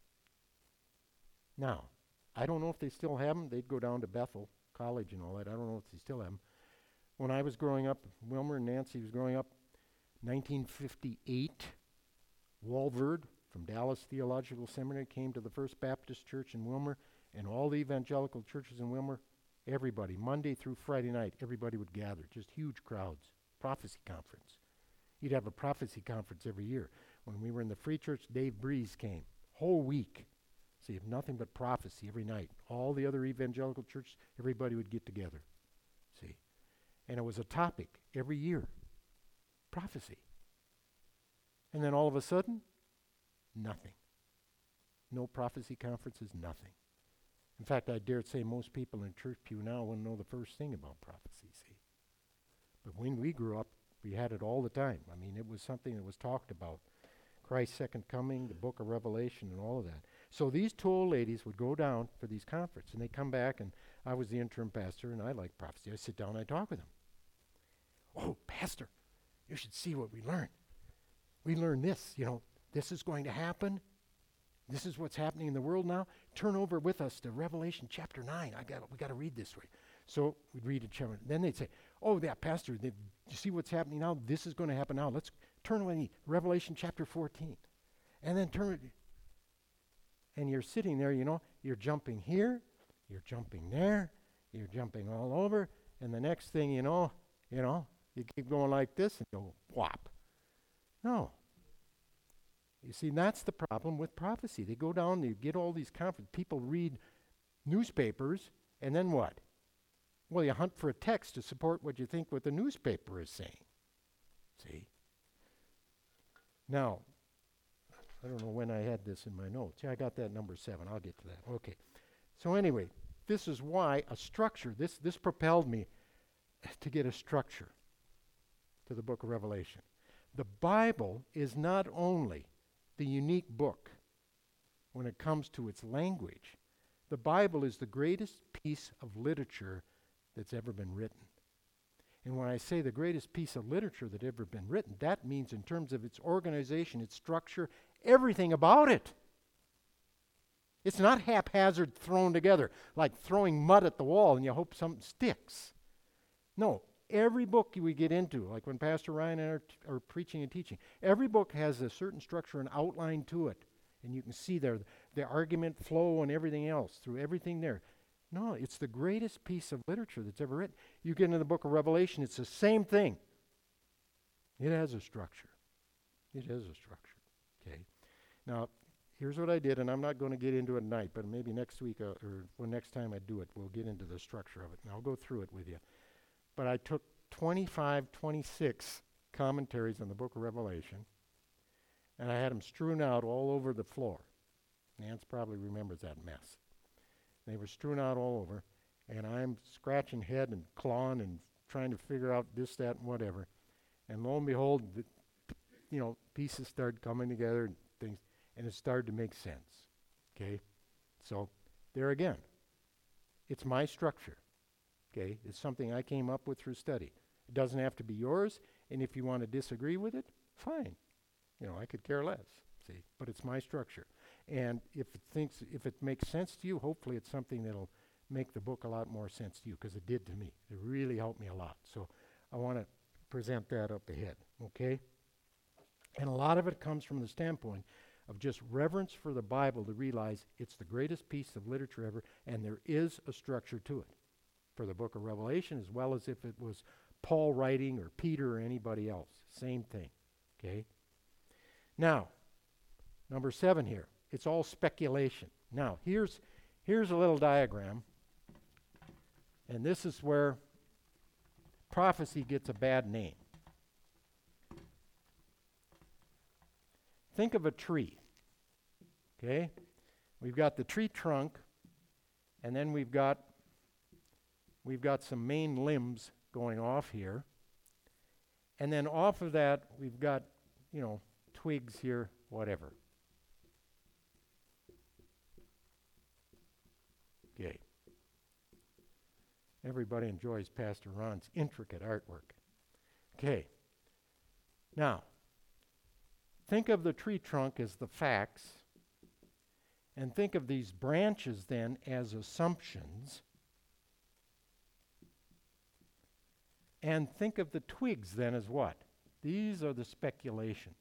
Now, I don't know if they still have them. They'd go down to Bethel College and all that. I don't know if they still have them. When I was growing up, Wilmer and Nancy was growing up, nineteen fifty-eight, Walverd from Dallas Theological Seminary came to the First Baptist Church in Wilmer, and all the evangelical churches in Wilmer, everybody, Monday through Friday night, everybody would gather, just huge crowds, prophecy conference. You'd have a prophecy conference every year. When we were in the Free Church, Dave Breeze came, whole week. See, nothing but prophecy every night. All the other evangelical churches, everybody would get together. See, and it was a topic every year, prophecy. And then all of a sudden, nothing. No prophecy conferences, nothing. In fact, I dare say most people in church pew now wouldn't know the first thing about prophecy, see. But when we grew up, we had it all the time. I mean, it was something that was talked about. Christ's second coming, the book of Revelation, and all of that. So these two old ladies would go down for these conferences, and they come back, and I was the interim pastor, and I like prophecy. I sit down and I talk with them. Oh, pastor, you should see what we learned. We learned this, you know, this is going to happen. This is what's happening in the world now. Turn over with us to Revelation chapter nine. I got we got to read this way. So we'd read it. Chapter. Then they'd say, oh, yeah, pastor, they, you see what's happening now? This is going to happen now. Let's turn with me. Revelation chapter fourteen. And then turn. And you're sitting there, you know, you're jumping here, you're jumping there, you're jumping all over. And the next thing you know, you know, you keep going like this and go whop. No. You see, that's the problem with prophecy. They go down, they get all these conferences. People read newspapers, and then what? Well, you hunt for a text to support what you think what the newspaper is saying. See? Now, I don't know when I had this in my notes. Yeah, I got that number seven. I'll get to that. Okay. So anyway, this is why a structure, this, this propelled me to get a structure to the book of Revelation. The Bible is not only the unique book when it comes to its language. The Bible is the greatest piece of literature that's ever been written. And when I say the greatest piece of literature that ever been written, that means in terms of its organization, its structure, everything about it. It's not haphazard thrown together, like throwing mud at the wall and you hope something sticks. No, every book we get into, like when Pastor Ryan and I are, t- are preaching and teaching, every book has a certain structure and outline to it. And you can see there the argument flow and everything else through everything there. No, it's the greatest piece of literature that's ever written. You get into the book of Revelation, it's the same thing. It has a structure. It has a structure. Okay. Now, here's what I did, and I'm not going to get into it tonight, but maybe next week uh, or well, next time I do it, we'll get into the structure of it, and I'll go through it with you. But I took twenty-five, twenty-six commentaries on the book of Revelation, and I had them strewn out all over the floor. Nance probably remembers that mess. They were strewn out all over, and I'm scratching head and clawing and trying to figure out this, that, and whatever. And lo and behold, the, you know, pieces started coming together and things, and it started to make sense. Okay? So, there again, it's my structure. Okay? It's something I came up with through study. It doesn't have to be yours, And if you want to disagree with it, fine. You know, I could care less, see. But it's my structure. And if it thinks, if it makes sense to you, hopefully it's something that'll make the book a lot more sense to you, because it did to me. It really helped me a lot. So I want to present that up ahead, okay? And a lot of it comes from the standpoint of just reverence for the Bible, to realize it's the greatest piece of literature ever, and there is a structure to it for the book of Revelation, as well as if it was Paul writing or Peter or anybody else. Same thing, okay? Now, number seven here, it's all speculation. Now, here's, here's a little diagram, and this is where prophecy gets a bad name. Think of a tree, okay? We've got the tree trunk, and then we've got we've got some main limbs going off here. And then off of that, we've got, you know, twigs here, whatever. Okay. Everybody enjoys Pastor Ron's intricate artwork. Okay. Now, think of the tree trunk as the facts, and think of these branches then as assumptions, and think of the twigs then as what? These are the speculations.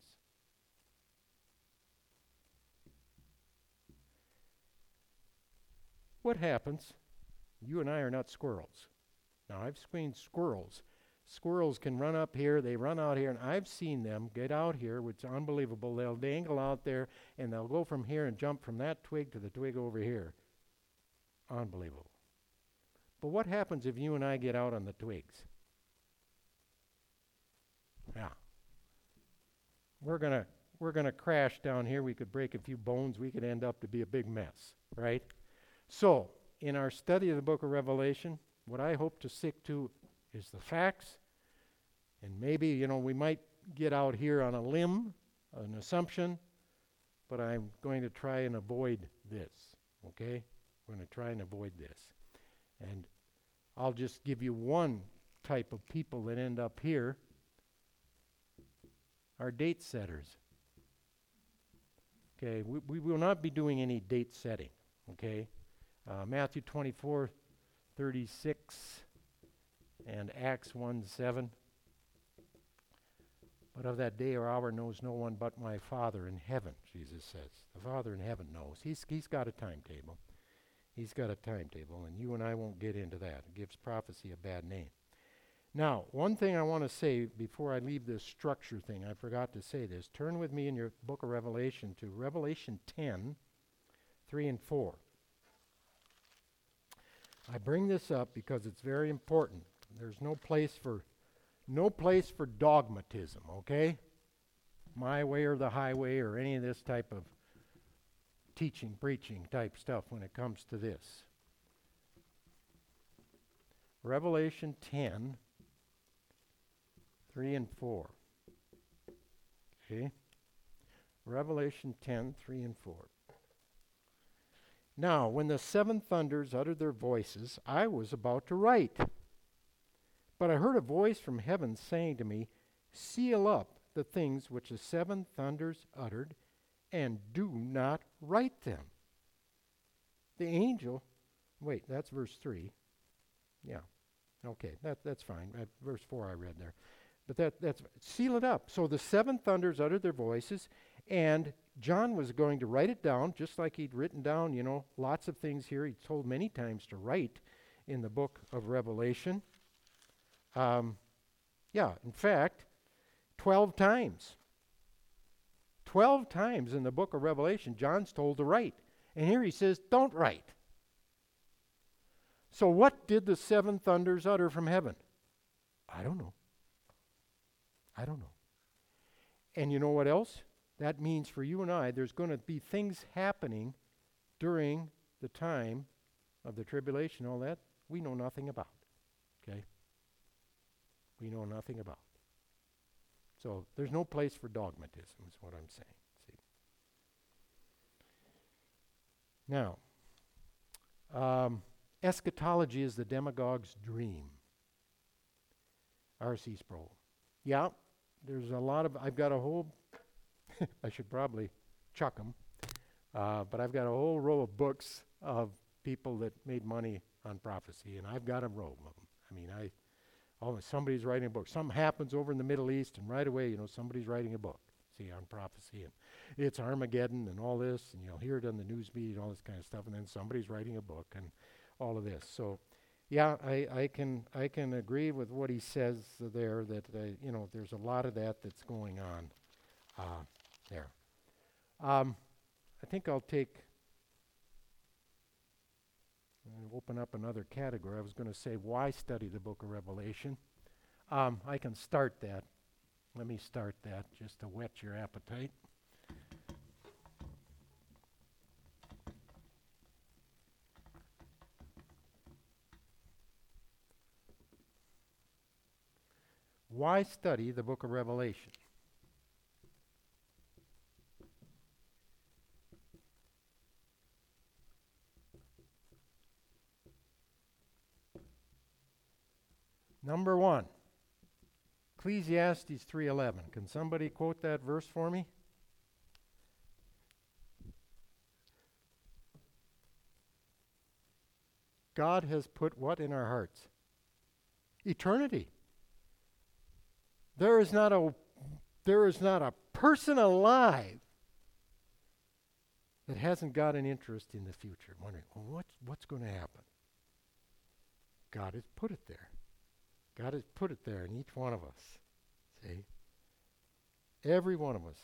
What happens? You and I are not squirrels. Now, I've seen squirrels. Squirrels can run up here, they run out here, and I've seen them get out here, which is unbelievable. They'll dangle out there, and they'll go from here and jump from that twig to the twig over here. Unbelievable. But what happens if you and I get out on the twigs? Yeah. We're gonna we're gonna crash down here. We could break a few bones. We could end up to be a big mess, right? So, in our study of the book of Revelation, what I hope to stick to is the facts, and maybe, you know, we might get out here on a limb, an assumption, but I'm going to try and avoid this, okay? We're going to try and avoid this. And I'll just give you one type of people that end up here, are date setters. Okay, we, we will not be doing any date setting, okay? Uh, Matthew twenty-four, thirty-six, and Acts one seven. But of that day or hour knows no one but my Father in heaven, Jesus says. The Father in heaven knows. He's, he's got a timetable. He's got a timetable, and you and I won't get into that. It gives prophecy a bad name. Now, one thing I want to say before I leave this structure thing, I forgot to say this. Turn with me in your book of Revelation to Revelation ten, three and four. I bring this up because it's very important. There's no place for no place for dogmatism, okay? My way or the highway or any of this type of teaching, preaching type stuff when it comes to this. Revelation ten, three and four. Okay? Revelation ten, three and four. Now, when the seven thunders uttered their voices, I was about to write. But I heard a voice from heaven saying to me, seal up the things which the seven thunders uttered, and do not write them. The angel, wait, that's verse three. Yeah, okay, that, that's fine. Uh, verse four I read there. But that that's, seal it up. So the seven thunders uttered their voices, and John was going to write it down, just like he'd written down, you know, lots of things here. He's told many times to write in the book of Revelation. Um, yeah, in fact, twelve times. Twelve times in the book of Revelation, John's told to write. And here he says, don't write. So what did the seven thunders utter from heaven? I don't know. I don't know. And you know what else? That means for you and I, there's going to be things happening during the time of the tribulation, all that, we know nothing about. Okay? We know nothing about. So there's no place for dogmatism, is what I'm saying. See? Now, um, eschatology is the demagogue's dream. R C Sproul. Yeah, there's a lot of, I've got a whole, I should probably chuck them, uh, but I've got a whole row of books of people that made money on prophecy, and I've got a row of them. I mean, I, oh, somebody's writing a book. Something happens over in the Middle East, and right away, you know, somebody's writing a book, see, on prophecy, and it's Armageddon and all this, and you'll hear it on the news media and all this kind of stuff, and then somebody's writing a book and all of this. So, yeah, I, I can I can agree with what he says there, that, uh, you know, there's a lot of that that's going on uh, there. Um, I think I'll take, uh, open up another category. I was going to say, why study the book of Revelation? Um, I can start that. Let me start that just to whet your appetite. Why study the book of Revelation? Number one, Ecclesiastes three eleven. Can somebody quote that verse for me? God has put what in our hearts? Eternity. There is not a there is not a person alive that hasn't got an interest in the future, wondering, well, what's what's going to happen? God has put it there. God has put it there in each one of us. See? Every one of us.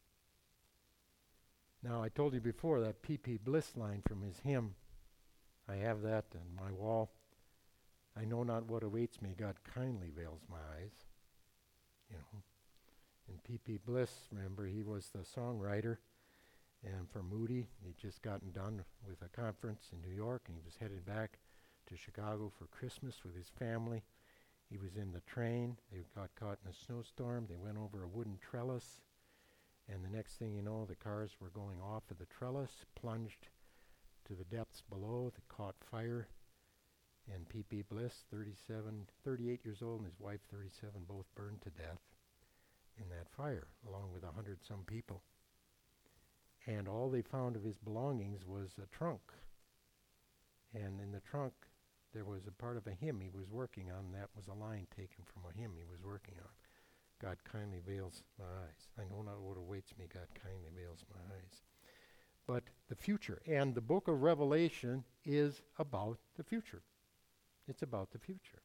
Now, I told you before that P P Bliss line from his hymn. I have that on my wall. I know not what awaits me, God kindly veils my eyes. You know. And P P Bliss, remember, he was the songwriter. And for Moody, he'd just gotten done with a conference in New York, and he was headed back to Chicago for Christmas with his family. He was in the train. They got caught in a snowstorm. They went over a wooden trellis. And the next thing you know, the cars were going off of the trellis, plunged to the depths below. They caught fire. And P P Bliss, thirty-seven, thirty-eight years old, and his wife, thirty-seven, both burned to death in that fire, along with a hundred some people. And all they found of his belongings was a trunk. And in the trunk, there was a part of a hymn he was working on. That was a line taken from a hymn he was working on. God kindly veils my eyes. I know not what awaits me. God kindly veils my eyes. But the future. And the book of Revelation is about the future. It's about the future.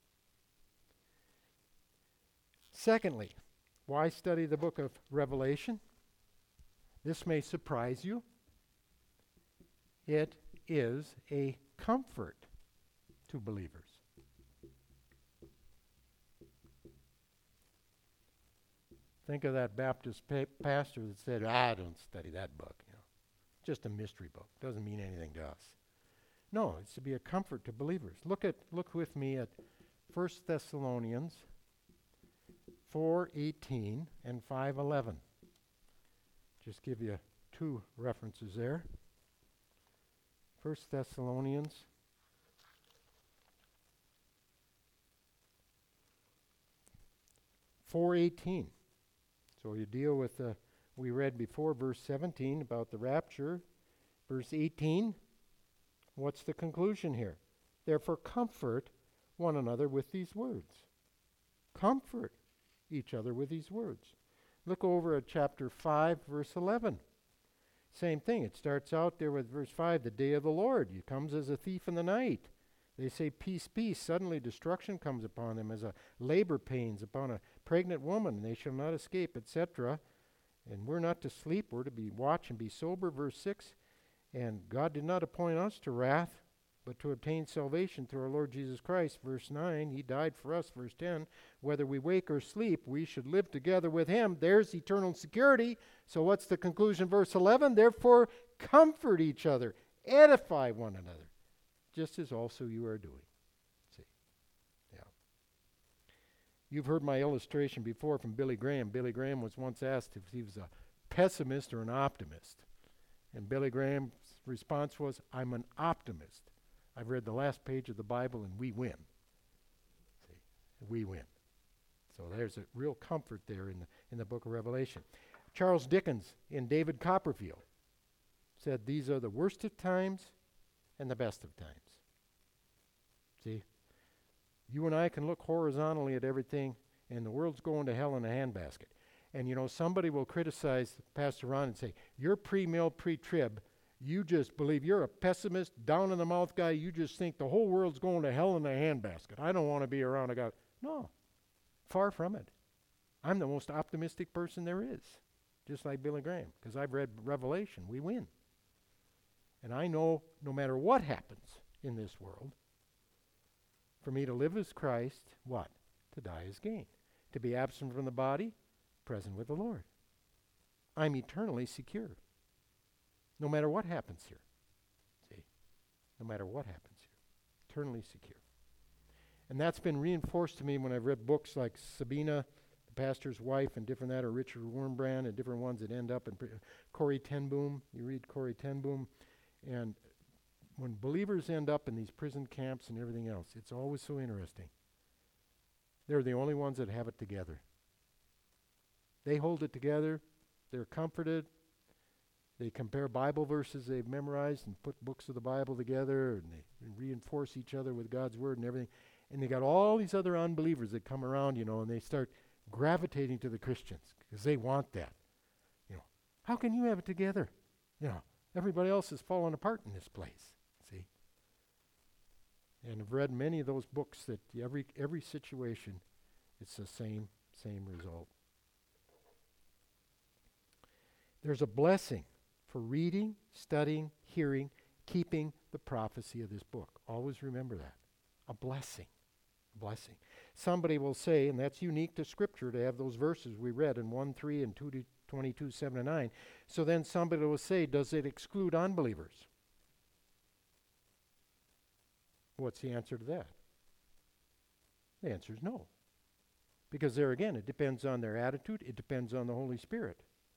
Secondly, why study the book of Revelation? This may surprise you. It is a comfort to believers. Think of that Baptist pa- pastor that said, I don't study that book. You know, just a mystery book. Doesn't mean anything to us. No, it's to be a comfort to believers. Look at look with me at First Thessalonians four eighteen and five eleven. Just give you two references there. First Thessalonians four eighteen. So you deal with the, we read before verse seventeen about the rapture. Verse eighteen, what's the conclusion here? Therefore comfort one another with these words. Comfort each other with these words. Look over at chapter five, verse eleven. Same thing. It starts out there with verse five, the day of the Lord. He comes as a thief in the night. They say, peace, peace. Suddenly destruction comes upon them as a labor pains upon a pregnant woman. They shall not escape, et cetera. And we're not to sleep. We're to be watch and be sober. Verse six. And God did not appoint us to wrath, but to obtain salvation through our Lord Jesus Christ. Verse nine, he died for us. Verse ten, whether we wake or sleep, we should live together with him. There's eternal security. So what's the conclusion? Verse eleven, therefore comfort each other, edify one another, just as also you are doing. See, yeah. You've heard my illustration before from Billy Graham. Billy Graham was once asked if he was a pessimist or an optimist. And Billy Graham's response was, I'm an optimist. I've read the last page of the Bible and we win. See, we win. So there's a real comfort there in the, in the book of Revelation. Charles Dickens in David Copperfield said these are the worst of times and the best of times. See? You and I can look horizontally at everything, and the world's going to hell in a handbasket. And you know, somebody will criticize Pastor Ron and say, you're pre-mill, pre-trib. You just believe you're a pessimist, down-in-the-mouth guy. You just think the whole world's going to hell in a handbasket. I don't want to be around a guy. No, far from it. I'm the most optimistic person there is, just like Billy Graham, because I've read Revelation. We win. And I know no matter what happens in this world, for me to live as Christ, what? To die is gain. To be absent from the body, present with the Lord. I'm eternally secure. No matter what happens here. See? No matter what happens here. Eternally secure. And that's been reinforced to me when I've read books like Sabina, the pastor's wife, and different that, or Richard Wurmbrand, and different ones that end up in pre- Corrie ten Boom. You read Corrie ten Boom, and when believers end up in these prison camps and everything else, it's always so interesting. They're the only ones that have it together. They hold it together. They're comforted. They compare Bible verses they've memorized and put books of the Bible together, and they reinforce each other with God's word and everything. And they got all these other unbelievers that come around, you know, and they start gravitating to the Christians because they want that. You know, how can you have it together? You know, everybody else is falling apart in this place. See? And I've read many of those books that every every situation, it's the same same result. There's a blessing for reading, studying, hearing, keeping the prophecy of this book. Always remember that. A blessing. A blessing. Somebody will say, and that's unique to Scripture to have those verses we read in one three and two twenty-two, seven and nine. So then somebody will say, does it exclude unbelievers? What's the answer to that? The answer is no. Because there again, it depends on their attitude. It depends on the Holy Spirit.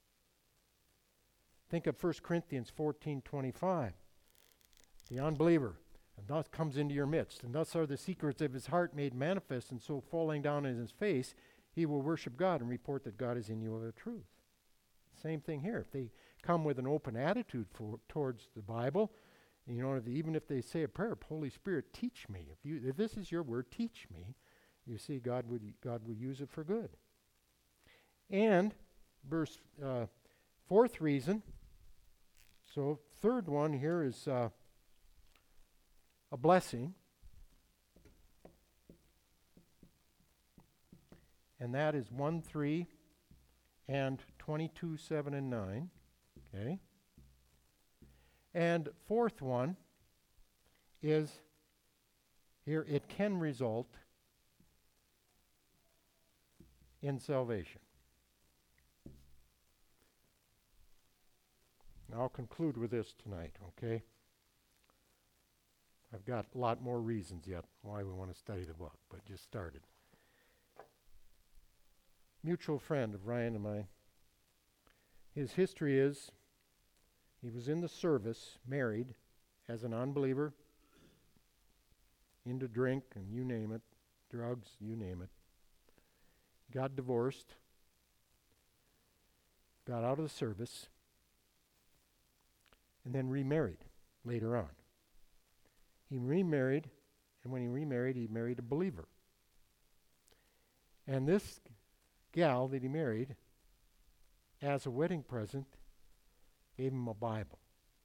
Think of First Corinthians fourteen twenty-five. The unbeliever, and thus comes into your midst, and thus are the secrets of his heart made manifest, and so falling down in his face, he will worship God and report that God is in you of the truth. Same thing here. If they come with an open attitude for, towards the Bible, you know, if, even if they say a prayer, Holy Spirit, teach me. If you, if this is your word, teach me. You see, God would God would use it for good. And verse uh, fourth reason. So third one here is uh, a blessing. And that is one three and twenty-two seven and nine. Okay. And fourth one is here, it can result in salvation. I'll conclude with this tonight, okay? I've got a lot more reasons yet why we want to study the book, but just started. Mutual friend of Ryan and mine. His history is he was in the service, married, as an unbeliever, into drink and you name it, drugs, you name it. Got divorced, got out of the service, and then remarried later on. He remarried, and when he remarried, he married a believer. And this gal that he married, as a wedding present, gave him a Bible.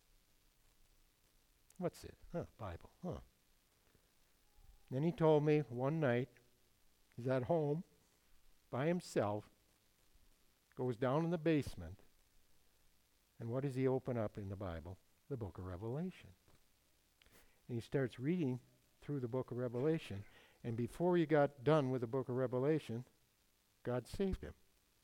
What's it? Huh, Bible, huh. Then he told me one night, he's at home by himself, goes down in the basement, and what does he open up in the Bible? The book of Revelation. And he starts reading through the book of Revelation, and before he got done with the book of Revelation, God saved him.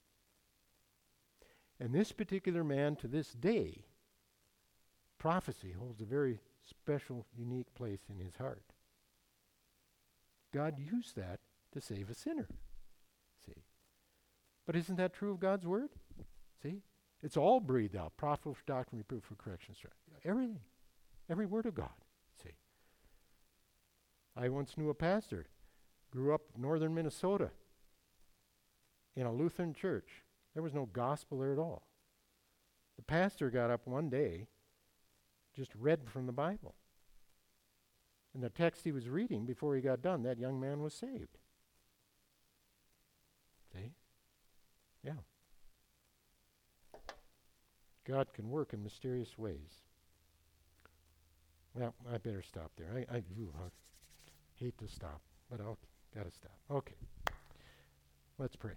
And this particular man, to this day, prophecy holds a very special, unique place in his heart. God used that to save a sinner. See? But isn't that true of God's word? See? It's all breathed out. Profitable for doctrine, reproof, for correction. Everything. Every word of God. See? I once knew a pastor, grew up in northern Minnesota. in a Lutheran church. There was no gospel there at all. The pastor got up one day, just read from the Bible. And the text he was reading, before he got done, that young man was saved. See? Yeah. God can work in mysterious ways. Well, I better stop there. I, I, ooh, I hate to stop, but I'll gotta stop. Okay. Let's pray.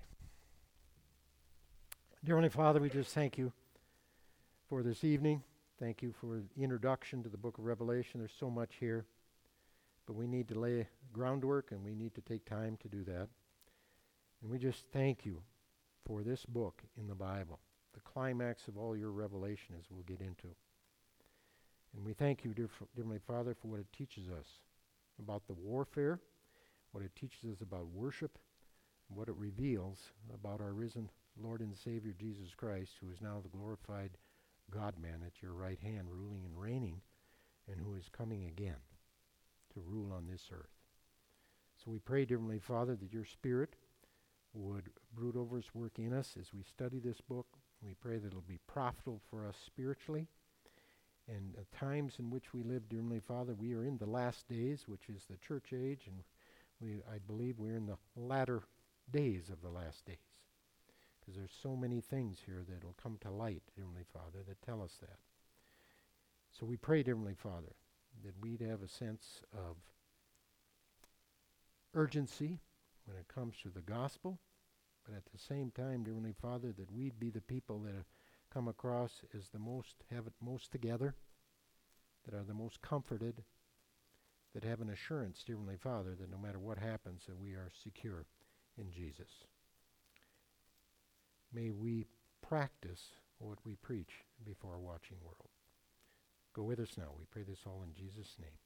Dear Heavenly Father, we just thank you for this evening. Thank you for the introduction to the book of Revelation. There's so much here, but we need to lay groundwork, and we need to take time to do that. And we just thank you for this book in the Bible, the climax of all your revelation, as we'll get into. And we thank you, dear, dear Heavenly Father, for what it teaches us about the warfare, what it teaches us about worship, and what it reveals about our risen Lord and Savior Jesus Christ, who is now the glorified God-man at your right hand, ruling and reigning, and who is coming again to rule on this earth. So we pray, dear Heavenly Father, that your Spirit would brood over us, work in us as we study this book. We pray that it'll be profitable for us spiritually. And the times in which we live, dear Heavenly Father, we are in the last days, which is the church age, and we, I believe we're in the latter days of the last days. Because there's so many things here that will come to light, dear Heavenly Father, that tell us that. So we pray, dear Heavenly Father, that we'd have a sense of urgency when it comes to the gospel, but at the same time, dear Heavenly Father, that we'd be the people that have come across as the most, have it most together, that are the most comforted, that have an assurance, dear Heavenly Father, that no matter what happens, that we are secure in Jesus. May we practice what we preach before a watching world. Go with us now. We pray this all in Jesus' name.